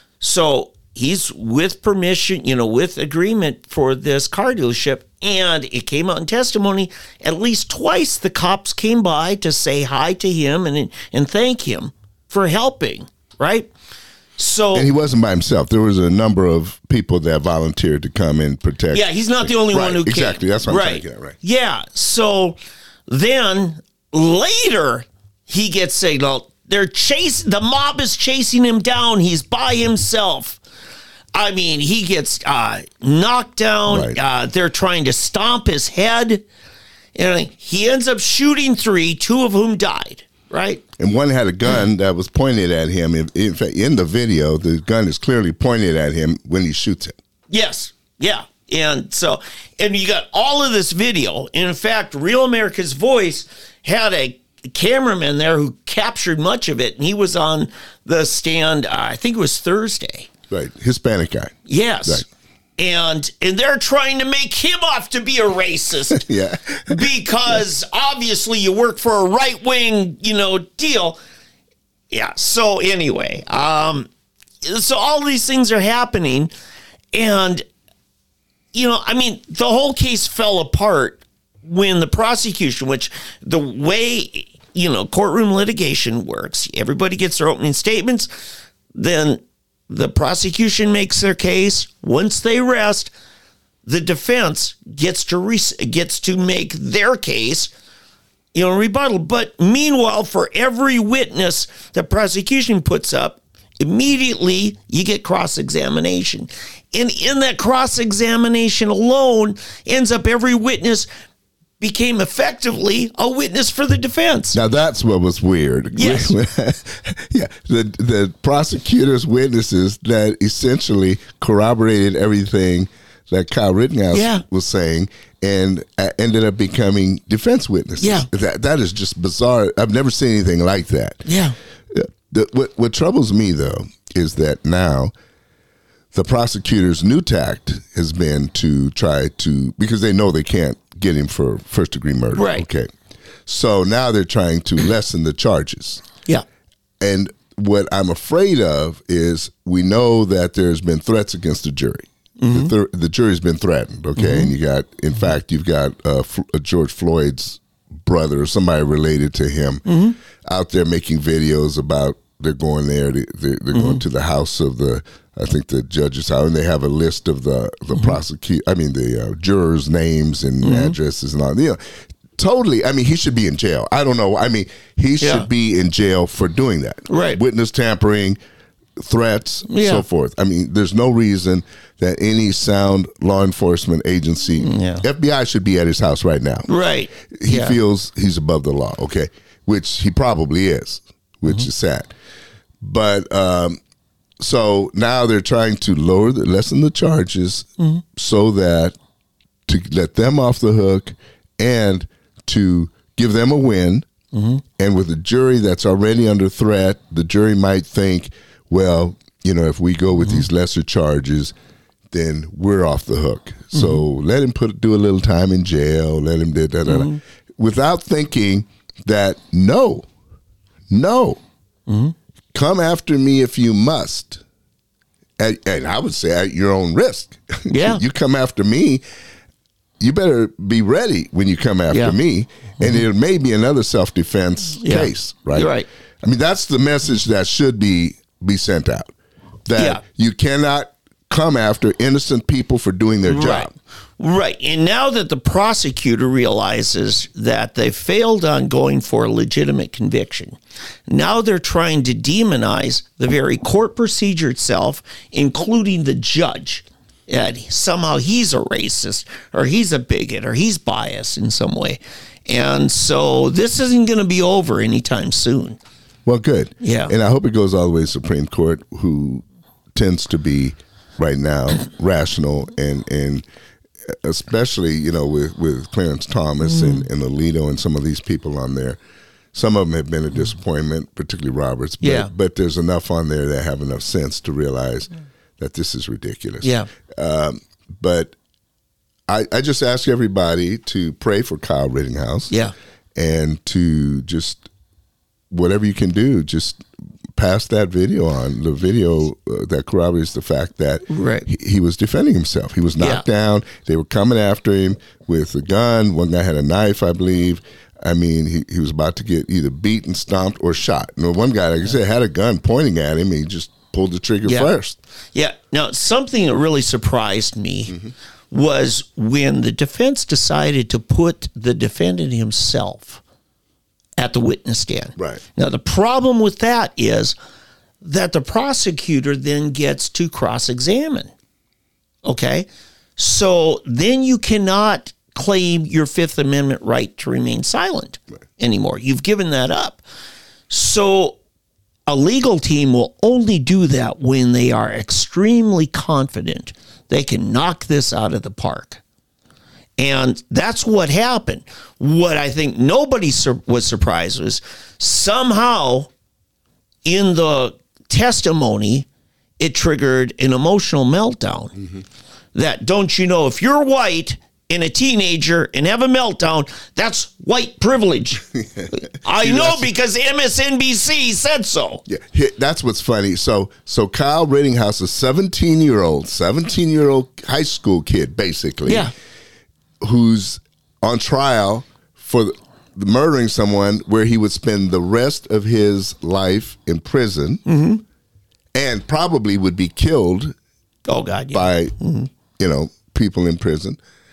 So he's with permission, you know, with agreement for this car dealership. And it came out in testimony, at least twice the cops came by to say hi to him and and thank him for helping, right? So, and he wasn't by himself. There was a number of people that volunteered to come and protect. Yeah, he's not the only right, one who came. Exactly, that's what I'm right. trying to get, right. Yeah, so then later he gets signaled. They're chasing, the mob is chasing him down. He's by himself. I mean, he gets uh, knocked down. Right. Uh, they're trying to stomp his head. And he ends up shooting three, two of whom died, right? And one had a gun that was pointed at him. In, in fact, in the video, the gun is clearly pointed at him when he shoots it. Yes. Yeah. And so, and you got all of this video. In fact, Real America's Voice had a cameraman there who captured much of it, and he was on the stand, uh, I think it was Thursday. Right, Hispanic guy. Yes. Right. And and they're trying to make him off to be a racist. Yeah. Because yeah. obviously you work for a right-wing, you know, deal. Yeah, so anyway, um, so all these things are happening, and, you know, I mean, the whole case fell apart when the prosecution, which the way, you know, courtroom litigation works, everybody gets their opening statements, then the prosecution makes their case. Once they rest, the defense gets to re- gets to make their case, you know, rebuttal. But meanwhile, for every witness the prosecution puts up, immediately you get cross-examination. And in that cross-examination alone ends up every witness became effectively a witness for the defense. Now that's what was weird. Yes. Yeah, the the prosecutor's witnesses that essentially corroborated everything that Kyle Rittenhouse yeah. was saying, and uh, ended up becoming defense witnesses. Yeah, that that is just bizarre. I've never seen anything like that. Yeah. The, what what troubles me though is that now the prosecutor's new tact has been to try to, because they know they can't get him for first degree murder. Right. Okay. So now they're trying to lessen the charges. Yeah. And what I'm afraid of is we know that there's been threats against the jury. Mm-hmm. The, th- the jury's been threatened. Okay. Mm-hmm. And you got, in mm-hmm. fact, you've got uh, F- George Floyd's brother or somebody related to him mm-hmm. out there making videos about they're going there. They, they're they're mm-hmm. going to the house of the, I think the judge's house, and they have a list of the the mm-hmm. prosecute. I mean the uh, jurors' names and mm-hmm. addresses and all. You know, totally. I mean, he should be in jail. I don't know. I mean, he should yeah. be in jail for doing that. Right. Witness tampering, threats, yeah. so forth. I mean, there's no reason that any sound law enforcement agency, yeah. F B I should be at his house right now. Right. He yeah. feels he's above the law. Okay, which he probably is, which mm-hmm. is sad. But um, so now they're trying to lower, the, lessen the charges mm-hmm. so that to let them off the hook and to give them a win. Mm-hmm. And with a jury that's already under threat, the jury might think, well, you know, if we go with mm-hmm. these lesser charges, then we're off the hook. Mm-hmm. So let him put do a little time in jail. Let him do da da da, mm-hmm. without thinking that no, no, mm-hmm. come after me if you must, and, and I would say at your own risk. Yeah, you come after me. You better be ready when you come after yeah. me, and mm-hmm. it may be another self-defense yeah. case, right? You're right. I mean, that's the message that should be be sent out, that yeah. you cannot come after innocent people for doing their job. Right. right. And now that the prosecutor realizes that they failed on going for a legitimate conviction, now they're trying to demonize the very court procedure itself, including the judge. And somehow he's a racist, or he's a bigot, or he's biased in some way. And so this isn't going to be over anytime soon. Well, good. Yeah. And I hope it goes all the way to Supreme Court, who tends to be right now rational, and, and especially, you know, with, with Clarence Thomas mm. and, and Alito and some of these people on there. Some of them have been a disappointment, particularly Roberts. But, yeah. but there's enough on there that have enough sense to realize that this is ridiculous. Yeah. Um, but I, I just ask everybody to pray for Kyle Rittenhouse. Yeah. And to just, whatever you can do, just pass that video on. The video uh, that corroborates the fact that right. he, he was defending himself. He was knocked yeah. down. They were coming after him with a gun. One guy had a knife, I believe. I mean, he, he was about to get either beaten, stomped, or shot. You know, one guy, like I said, had a gun pointing at him. And he just pulled the trigger yeah. first. Yeah. Now, something that really surprised me mm-hmm. was when the defense decided to put the defendant himself at the witness stand. Right. Now, the problem with that is that the prosecutor then gets to cross-examine. Okay? So then you cannot claim your Fifth Amendment right to remain silent right. anymore. You've given that up. So a legal team will only do that when they are extremely confident they can knock this out of the park. And that's what happened. What I think nobody sur- was surprised was somehow in the testimony, it triggered an emotional meltdown. Mm-hmm. That, don't you know, if you're white and a teenager and have a meltdown, that's white privilege. I See, know because M S N B C said so. Yeah, that's what's funny. So, so Kyle Rittenhouse, a seventeen-year-old, seventeen-year-old high school kid, basically, yeah. who's on trial for the, the murdering someone, where he would spend the rest of his life in prison, mm-hmm. and probably would be killed. Oh God, yeah. by mm-hmm. you know people in prison.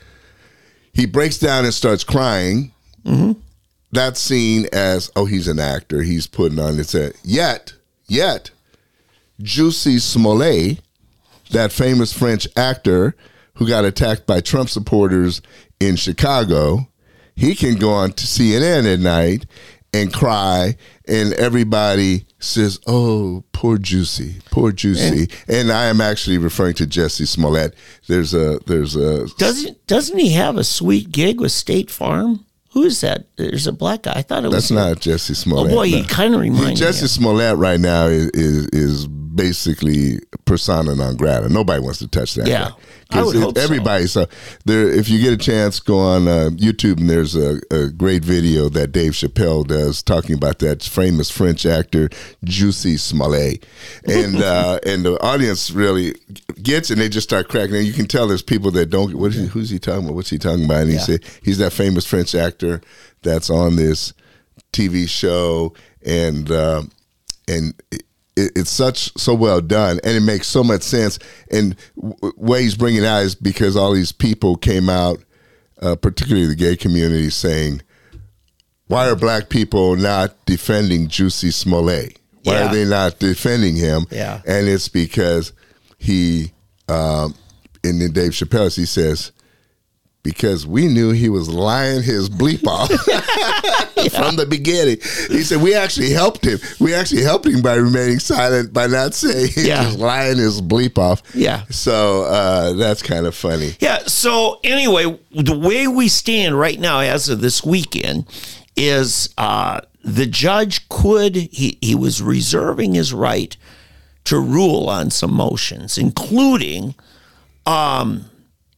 He breaks down and starts crying. Mm-hmm. That's seen as, oh, he's an actor. He's putting on it. Said, yet, yet, Jussie Smollett, that famous French actor who got attacked by Trump supporters in Chicago, he can go on to C N N at night and cry, and everybody says, oh, poor Jussie, poor Jussie. And, and I am actually referring to Jussie Smollett. There's a, there's a... Doesn't, doesn't he have a sweet gig with State Farm? Who is that? There's a black guy. I thought it was... That's not Jussie Smollett. Oh, boy, no. he kind of reminds me. Jussie Smollett right now is, is, is basically persona non grata. Nobody wants to touch that yeah. guy. I would hope everybody, so. so there. If you get a chance, go on uh, YouTube, and there's a, a great video that Dave Chappelle does talking about that famous French actor Jussie Smollett, and uh, and the audience really gets it, and they just start cracking. And you can tell there's people that don't. What is he, who's he talking about? What's he talking about? And he yeah. said he's that famous French actor that's on this T V show, and uh, and. It, It's such so well done, and it makes so much sense. And w- way he's bringing it out is because all these people came out, uh, particularly the gay community, saying, "Why are black people not defending Jussie Smollett? Why yeah. are they not defending him?" Yeah. And it's because he, um, in the Dave Chappelle, he says, because we knew he was lying his bleep off yeah. from the beginning. He said, we actually helped him. We actually helped him by remaining silent, by not saying he yeah. was lying his bleep off. Yeah. So uh, that's kind of funny. Yeah. So anyway, the way we stand right now as of this weekend is uh, the judge could, he, he was reserving his right to rule on some motions, including um,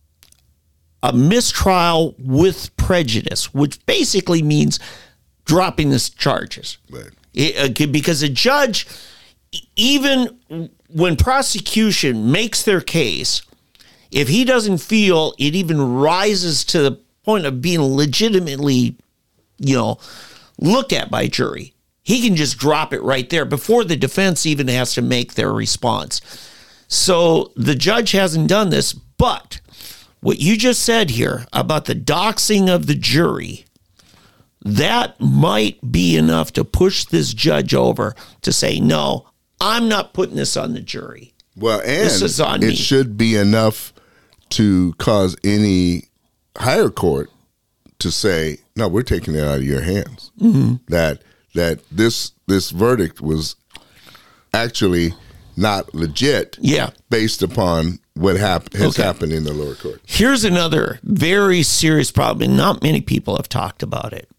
a mistrial with prejudice, which basically means dropping the charges. Right. It, uh, because a judge, even when prosecution makes their case, if he doesn't feel it even rises to the point of being legitimately, you know, looked at by jury, he can just drop it right there before the defense even has to make their response. So the judge hasn't done this, but what you just said here about the doxing of the jury, that might be enough to push this judge over to say, no, I'm not putting this on the jury. Well, and this is on it me. should be enough to cause any higher court to say, no, we're taking it out of your hands. Mm-hmm. That that this this verdict was actually not legit yeah. based upon what hap- has okay. happened in the lower court. Here's another very serious problem, and not many people have talked about it.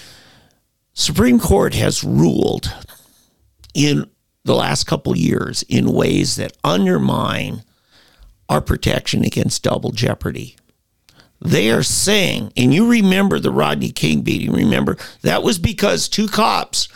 Supreme Court has ruled in the last couple of years in ways that undermine our protection against double jeopardy. They are saying, and you remember the Rodney King beating, remember, that was because two cops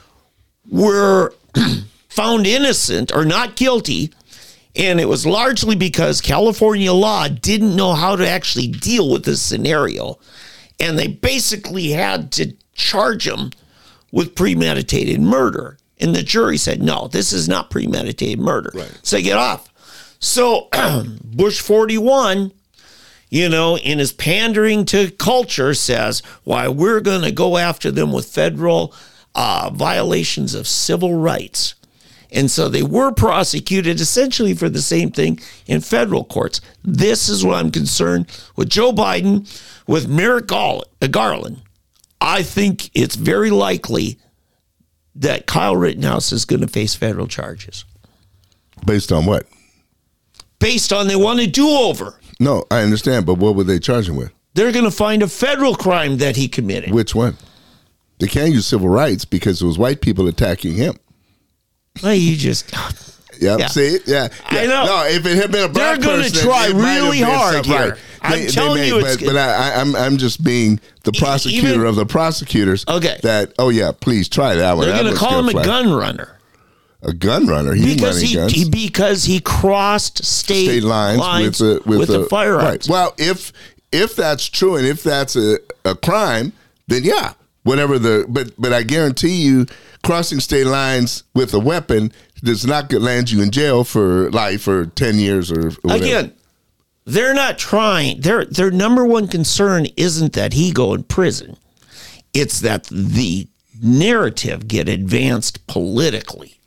were found innocent or not guilty, and it was largely because California law didn't know how to actually deal with this scenario, and they basically had to charge them with premeditated murder. And the jury said, no, this is not premeditated murder. Right. So get off. So Bush forty-one, you know, in his pandering to culture says, why, we're going to go after them with federal uh, violations of civil rights. And so they were prosecuted essentially for the same thing in federal courts. This is what I'm concerned with Joe Biden, with Merrick Garland. I think it's very likely that Kyle Rittenhouse is going to face federal charges. Based on what? Based on they want a do-over. No, I understand, but what would they charge him with? They're going to find a federal crime that he committed. Which one? They can't use civil rights because it was white people attacking him. Well, you just... Yep, yeah. See? Yeah. yeah. I know. No, if it had been a black They're person... They're going to try really hard here. Right. I'm they, telling they may, you it's... But, but I, I, I'm, I'm just being the prosecutor Even, of the prosecutors. Okay. That, oh yeah, please try that one. They're going to call him fly. a gun runner. A gun runner? He because he, guns. he because he crossed state, state lines, lines with the, with with the, the firearms. Right. Well, if if that's true and if that's a, a crime, then yeah, whatever the... But, but I guarantee you, crossing state lines with a weapon does not land you in jail for life or ten years or whatever. Again, they're not trying. Their their number one concern isn't that he go in prison. It's that the narrative get advanced politically.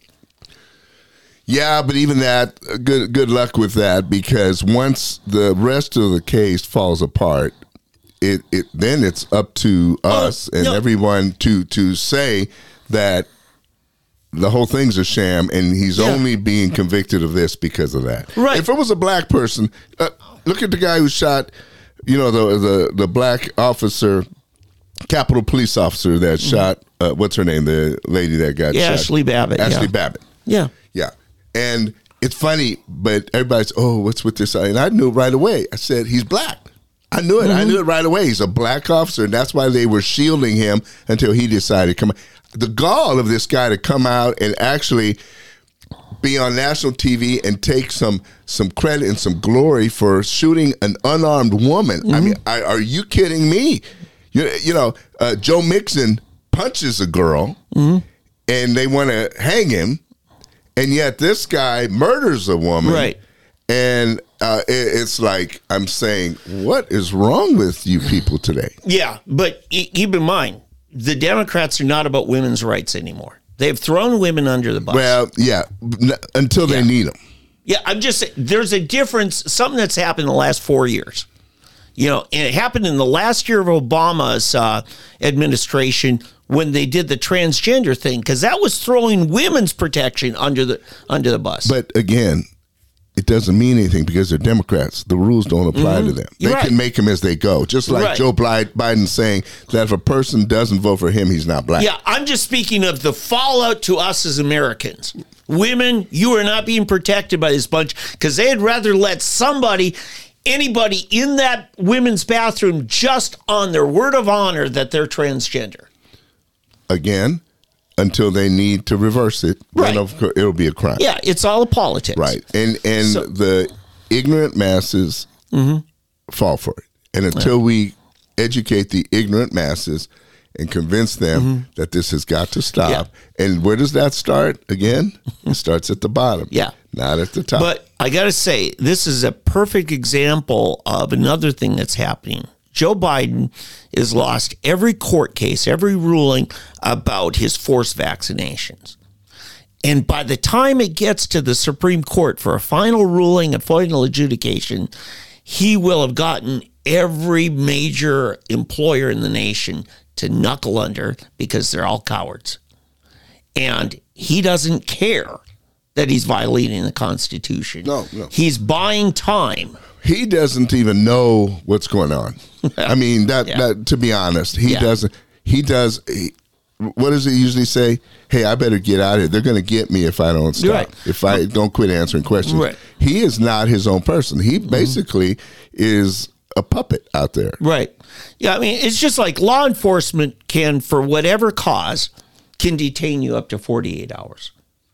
Yeah, but even that, good good luck with that, because once the rest of the case falls apart, it, it then it's up to us oh, and no. everyone to to say that the whole thing's a sham, and he's yeah. only being convicted of this because of that. Right. If it was a black person, uh, look at the guy who shot, you know, the the, the black officer, Capitol Police officer that mm-hmm. shot, uh, what's her name, the lady that got yeah, shot. Ashley Babbitt. Ashley yeah. Babbitt. Yeah. Yeah. And it's funny, but everybody's, oh, what's with this? And I knew right away. I said, he's black. I knew it. Mm-hmm. I knew it right away. He's a black officer, and that's why they were shielding him until he decided to come. The gall of this guy to come out and actually be on national T V and take some some credit and some glory for shooting an unarmed woman. Mm-hmm. I mean, I, are you kidding me? You, you know, uh, Joe Mixon punches a girl, mm-hmm. and they want to hang him, and yet this guy murders a woman. Right. And uh, it, it's like, I'm saying, what is wrong with you people today? Yeah, but e- keep in mind, the Democrats are not about women's rights anymore. They've thrown women under the bus. Well, yeah, n- until they yeah. need them. Yeah, I'm just saying, there's a difference, something that's happened in the last four years. You know, and it happened in the last year of Obama's uh, administration when they did the transgender thing, because that was throwing women's protection under the under the bus. But again, it doesn't mean anything because they're Democrats. The rules don't apply mm-hmm. to them. They You're can right. make them as they go. Just like Right. Joe Biden saying that if a person doesn't vote for him, he's not black. Yeah, I'm just speaking of the fallout to us as Americans. Women, you are not being protected by this bunch because they'd rather let somebody, anybody in that women's bathroom just on their word of honor that they're transgender. Again, until they need to reverse it, Right. then of course it'll be a crime. Yeah, it's all politics. Right. And and So- the ignorant masses Mm-hmm. fall for it. And until yeah. we educate the ignorant masses and convince them mm-hmm. that this has got to stop. Yeah. And where does that start? Again, it starts at the bottom. Yeah. Not at the top. But I got to say, this is a perfect example of another thing that's happening. Joe Biden has lost every court case, every ruling about his forced vaccinations. And by the time it gets to the Supreme Court for a final ruling, a final adjudication, he will have gotten every major employer in the nation to knuckle under because they're all cowards. And he doesn't care that he's violating the Constitution. No, no. He's buying time. He doesn't even know what's going on. I mean, that, Yeah. that to be honest, he Yeah. doesn't. He does. He, what does he usually say? Hey, I better get out of here. They're going to get me if I don't stop. Right. If I don't quit answering questions. Right. He is not his own person. He basically is a puppet out there. Right. Yeah, I mean, it's just like law enforcement can, for whatever cause, can detain you up to forty-eight hours.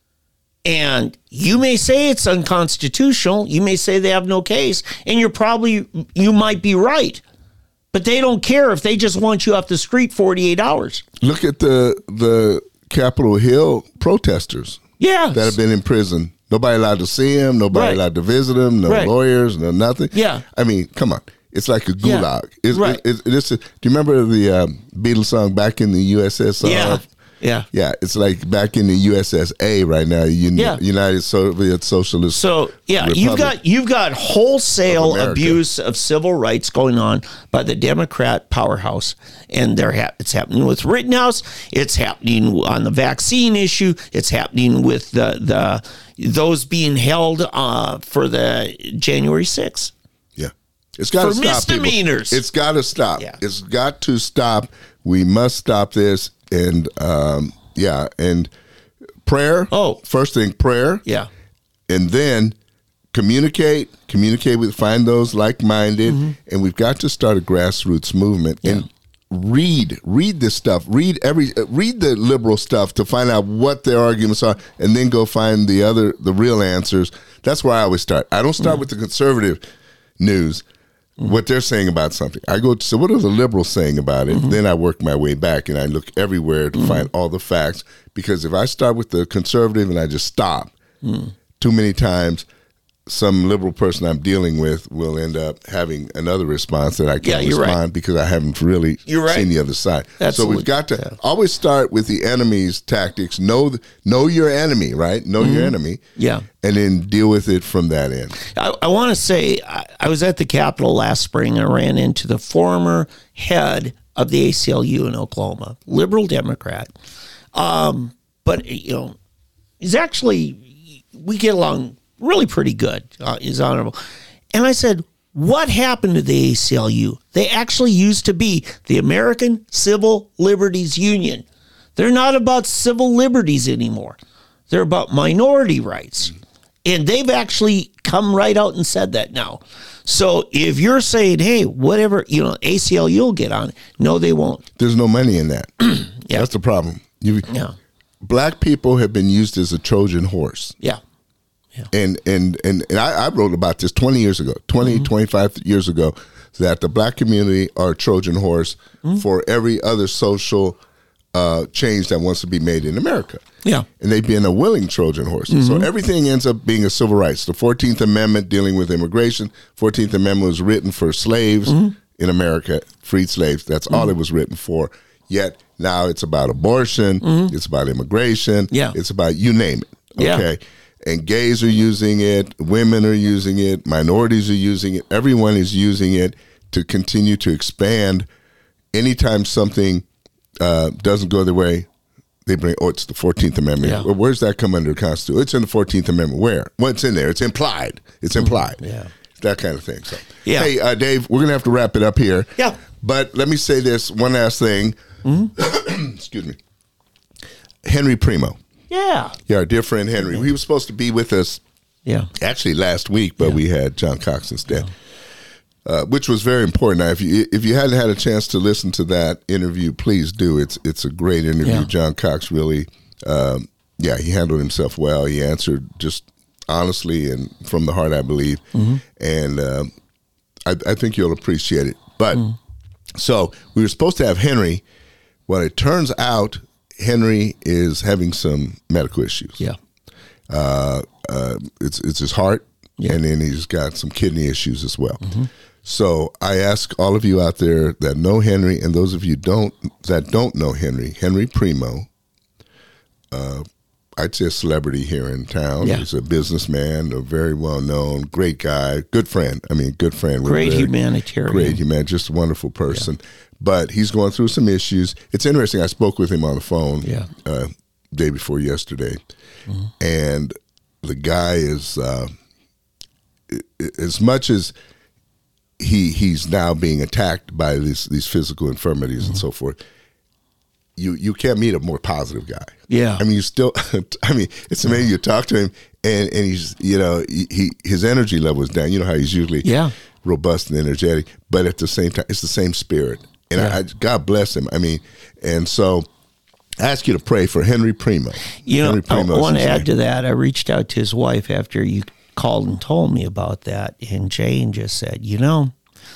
And you may say it's unconstitutional. You may say they have no case, and you're probably, you might be right. But they don't care if they just want you off the street forty-eight hours. Look at the the Capitol Hill protesters Yeah. that have been in prison. Nobody allowed to see them. Nobody Right. allowed to visit them. No Right. lawyers. No nothing. Yeah. I mean, come on. It's like a Yeah. gulag. It's, Right. it, it, it's a, do you remember the um, Beatles song "Back in the U S S R"? Yeah. Yeah. Yeah, it's like back in the U S S A right now. Un- Yeah. United Soviet Socialist. So yeah, Republic you've got you've got of wholesale America. abuse of civil rights going on by the Democrat powerhouse, and they're ha- it's happening with Rittenhouse. It's happening on the vaccine issue. It's happening with the the those being held uh, for the January sixth. Yeah, it's got to For stop. people. misdemeanors. It's got to stop. Yeah. It's got to stop. We must stop this. And um, yeah, and prayer. Oh. First thing, prayer. Yeah, And then communicate, communicate with, find those like-minded, Mm-hmm. and we've got to start a grassroots movement and read, read this stuff, read every, uh, read the liberal stuff to find out what their arguments are, and then go find the other, the real answers. That's where I always start. I don't start Mm-hmm. with the conservative news, what they're saying about something. I go, so what are the liberals saying about it? Mm-hmm. Then I work my way back and I look everywhere to find all the facts. Because if I start with the conservative and I just stop, Mm. too many times some liberal person I'm dealing with will end up having another response that I Yeah, can't you're respond right. because I haven't really You're right. seen the other side. So Absolutely. we've got to Yeah. always start with the enemy's tactics. Know th- know your enemy, right? Know your enemy. Yeah. And then deal with it from that end. I, I want to say I, I was at the Capitol last spring and I ran into the former head of the A C L U in Oklahoma, liberal Democrat. Um, but, you know, he's actually, we get along really pretty good. Uh, he's honorable. And I said, what happened to the A C L U? They actually used to be the American Civil Liberties Union. They're not about civil liberties anymore. They're about minority rights. And they've actually come right out and said that now. So if you're saying, hey, whatever, you know, A C L U will get on it. No, they won't. There's no money in that. Yeah. That's the problem. You, Yeah. Black people have been used as a Trojan horse. Yeah. And and and, and I, I wrote about this twenty years ago, twenty, Mm-hmm. twenty-five years ago, that the black community are a Trojan horse Mm-hmm. for every other social uh, change that wants to be made in America. Yeah. And they've been a willing Trojan horse. Mm-hmm. So everything ends up being a civil rights. The fourteenth Amendment dealing with immigration, fourteenth Amendment was written for slaves Mm-hmm. in America, freed slaves. That's all it was written for. Yet now it's about abortion, it's about immigration, Yeah. it's about you name it. Yeah. Okay. And gays are using it, women are using it, minorities are using it, everyone is using it to continue to expand. Anytime something uh, doesn't go their way, they bring, oh, it's the fourteenth Amendment. Yeah. Well, where's that come under the Constitution? It's in the fourteenth Amendment. Where? What's in there? It's implied. It's implied. Yeah. That kind of thing. So, Yeah. Hey, uh, Dave, we're going to have to wrap it up here. Yeah. But let me say this one last thing. Mm-hmm. Excuse me. Henry Primo. Yeah. Yeah, our dear friend Henry. He was supposed to be with us Yeah. actually last week, but we had John Cox instead, uh, which was very important. Now, if you if you hadn't had a chance to listen to that interview, please do. It's it's a great interview. Yeah. John Cox really, um, yeah, he handled himself well. He answered just honestly and from the heart, I believe, mm-hmm. and um, I, I think you'll appreciate it. But mm. so we were supposed to have Henry. Well, it turns out Henry is having some medical issues. Yeah. Uh, uh, it's it's his heart, yeah. and then he's got some kidney issues as well. Mm-hmm. So I ask all of you out there that know Henry, and those of you don't that don't know Henry, Henry Primo, uh, I'd say a celebrity here in town. Yeah. He's a businessman, a very well-known, great guy, good friend. I mean, good friend. Great very, humanitarian. Great human, just a wonderful person. Yeah. But he's going through some issues. It's interesting. I spoke with him on the phone yeah. uh, day before yesterday, mm-hmm. and the guy is, uh, as much as he he's now being attacked by these these physical infirmities mm-hmm. and so forth, you you can't meet a more positive guy. Yeah, I mean, you still. I mean, it's amazing. You talk to him, and and he's you know he, he his energy level is down. You know how he's usually yeah. robust and energetic, but at the same time, it's the same spirit. And yeah. I, I, God bless him. I mean, and so I ask you to pray for Henry Primo. You Henry know, Primo I want to add name. to that. I reached out to his wife after you called and told me about that, and Jane just said, you know,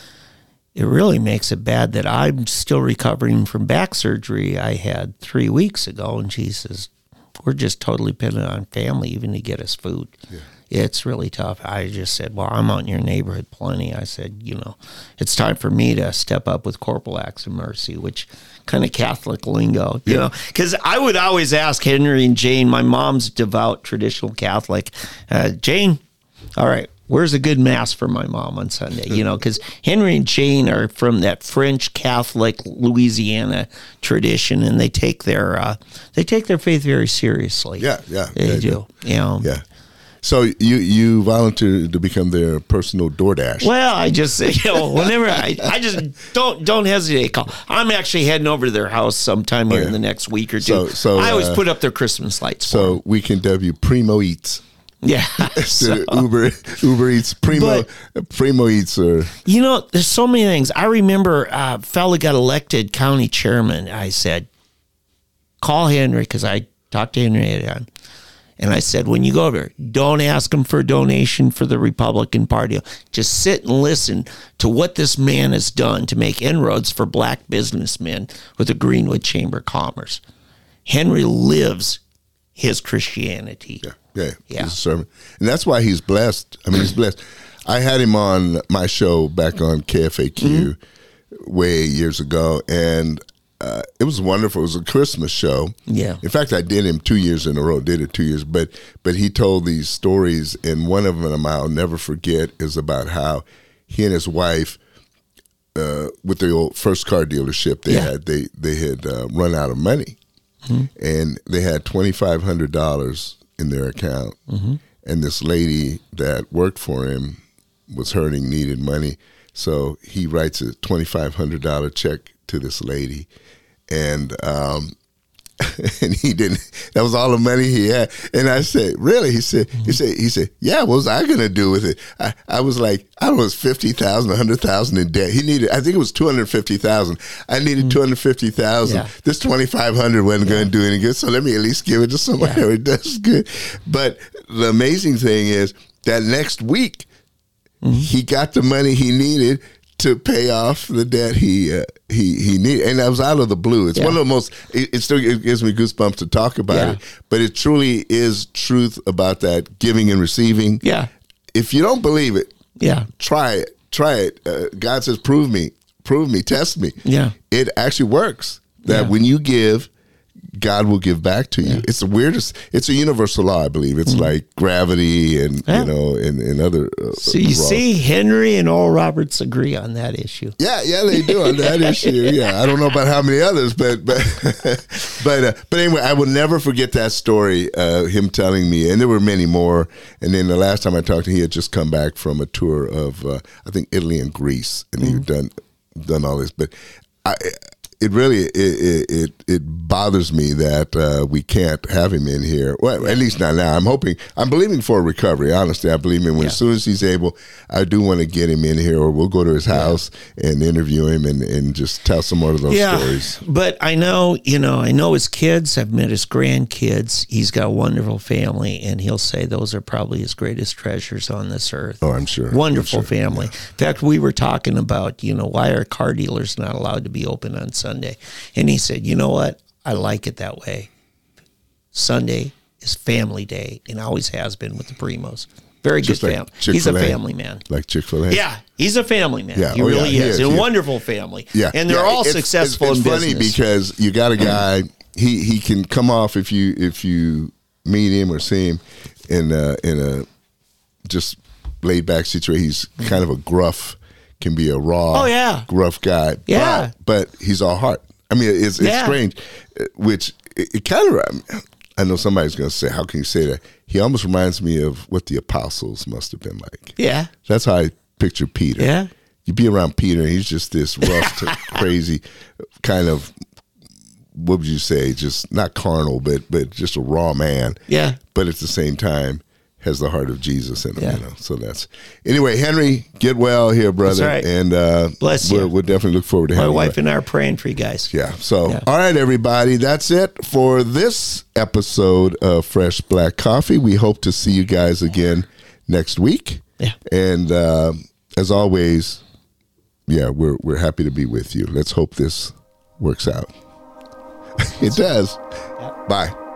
it really makes it bad that I'm still recovering from back surgery I had three weeks ago. And she says, we're just totally dependent on family even to get us food. Yeah. It's really tough. I just said, well, I'm out in your neighborhood plenty. I said, you know, it's time for me to step up with corporal acts of mercy, which kind of Catholic lingo, you yeah. know, because I would always ask Henry and Jane, my mom's devout traditional Catholic, uh, Jane, all right, where's a good mass for my mom on Sunday? You know, because Henry and Jane are from that French Catholic Louisiana tradition, and they take their uh, they take their faith very seriously. Yeah, yeah, they, they do. do. You know, yeah. So you you volunteered to become their personal DoorDash. Well, I just you know whenever I, I just don't don't hesitate to call. I'm actually heading over to their house sometime here oh, yeah. in the next week or two. So, so I always uh, put up their Christmas lights. So for we can W Primo Eats. Yeah, so, Uber Uber Eats Primo but, Primo Eats or you know there's so many things. I remember a uh, fella got elected county chairman. I said, call Henry because I talked to Henry on. And I said, when you go over, don't ask him for a donation for the Republican Party. Just sit and listen to what this man has done to make inroads for black businessmen with the Greenwood Chamber of Commerce. Henry lives his Christianity. Yeah, yeah, yeah. He's a servant. And that's why he's blessed. I mean, he's blessed. I had him on my show back on K F A Q mm-hmm. way years ago, and Uh, it was wonderful. It was a Christmas show. Yeah. In fact, I did him two years in a row. Did it two years, but but he told these stories, and one of them I'll never forget is about how he and his wife, uh, with the old first car dealership they yeah. had, they they had uh, run out of money, mm-hmm. and they had twenty five hundred dollars in their account, mm-hmm. and this lady that worked for him was hurting, needed money, so he writes a twenty five hundred dollar check to this lady. And um, and he didn't. That was all the money he had. And I said, "Really?" He said. Mm-hmm. He said. He said, "Yeah. What was I gonna do with it?" I, I was like, "I don't know, it was fifty thousand, a hundred thousand in debt." He needed. I think it was two hundred fifty thousand. I needed mm-hmm. two hundred fifty thousand. Yeah. This twenty five hundred wasn't yeah. going to do any good. So let me at least give it to somebody yeah. who does good. But the amazing thing is that next week mm-hmm. he got the money he needed to pay off the debt he uh, he he needed, and that was out of the blue. It's yeah. one of the most. It, it still it gives me goosebumps to talk about yeah. it, but it truly is truth about that giving and receiving. Yeah. If you don't believe it, yeah, try it. Try it. Uh, God says, "Prove me, prove me, test me." Yeah. It actually works. That yeah. when you give, God will give back to you. Yeah. It's the weirdest. It's a universal law, I believe. It's mm-hmm. like gravity and yeah. you know, and, and other. Uh, so you laws. See, Henry and Oral Roberts agree on that issue. Yeah, yeah, they do on that issue. Yeah, I don't know about how many others, but but but uh, but anyway, I will never forget that story. Uh, him telling me, and there were many more. And then the last time I talked to him, he had just come back from a tour of uh, I think Italy and Greece, and mm-hmm. he'd done done all this, but I. It really it it it bothers me that uh, we can't have him in here. Well, at least not now. I'm hoping, I'm believing for a recovery. Honestly, I believe in when yeah. as soon as he's able, I do want to get him in here, or we'll go to his house yeah. and interview him and, and just tell some more of those yeah, stories. But I know, you know, I know his kids. I've met his grandkids. He's got a wonderful family, and he'll say those are probably his greatest treasures on this earth. Oh, I'm sure. Wonderful I'm sure. family. Yeah. In fact, we were talking about, you know, why are car dealers not allowed to be open on Sunday? Sunday. And he said, you know what? I like it that way. Sunday is family day and always has been with the Primos. Very Just good like family. He's a family man. Like Chick-fil-A? Yeah, he's a family man. Yeah. He oh, really yeah, is. He is. A yeah. wonderful family. Yeah. And they're yeah. all it's, successful it's, it's in business. business. It's funny because you got a guy, he he can come off if you if you meet him or see him in a, in a just laid back situation. He's kind of a gruff, can be a raw, oh, yeah. gruff guy. Yeah. But, but he's all heart. I mean, it's, it's yeah. strange, which it, it kind of, I know somebody's going to say, how can you say that? He almost reminds me of what the apostles must have been like. Yeah. That's how I picture Peter. Yeah. You be around Peter, and he's just this rough, crazy kind of, what would you say, just not carnal, but but just a raw man. Yeah. But at the same time, has the heart of Jesus in him, yeah. you know. So that's anyway. Henry, get well here, brother, that's right. and uh, bless we'll, you. We'll definitely look forward to my having wife you. and I are praying for you guys. Yeah. So, yeah. all right, everybody, that's it for this episode of Fresh Black Coffee. We hope to see you guys again next week. Yeah. And uh, as always, yeah, we're we're happy to be with you. Let's hope this works out. It does. Yeah. Bye.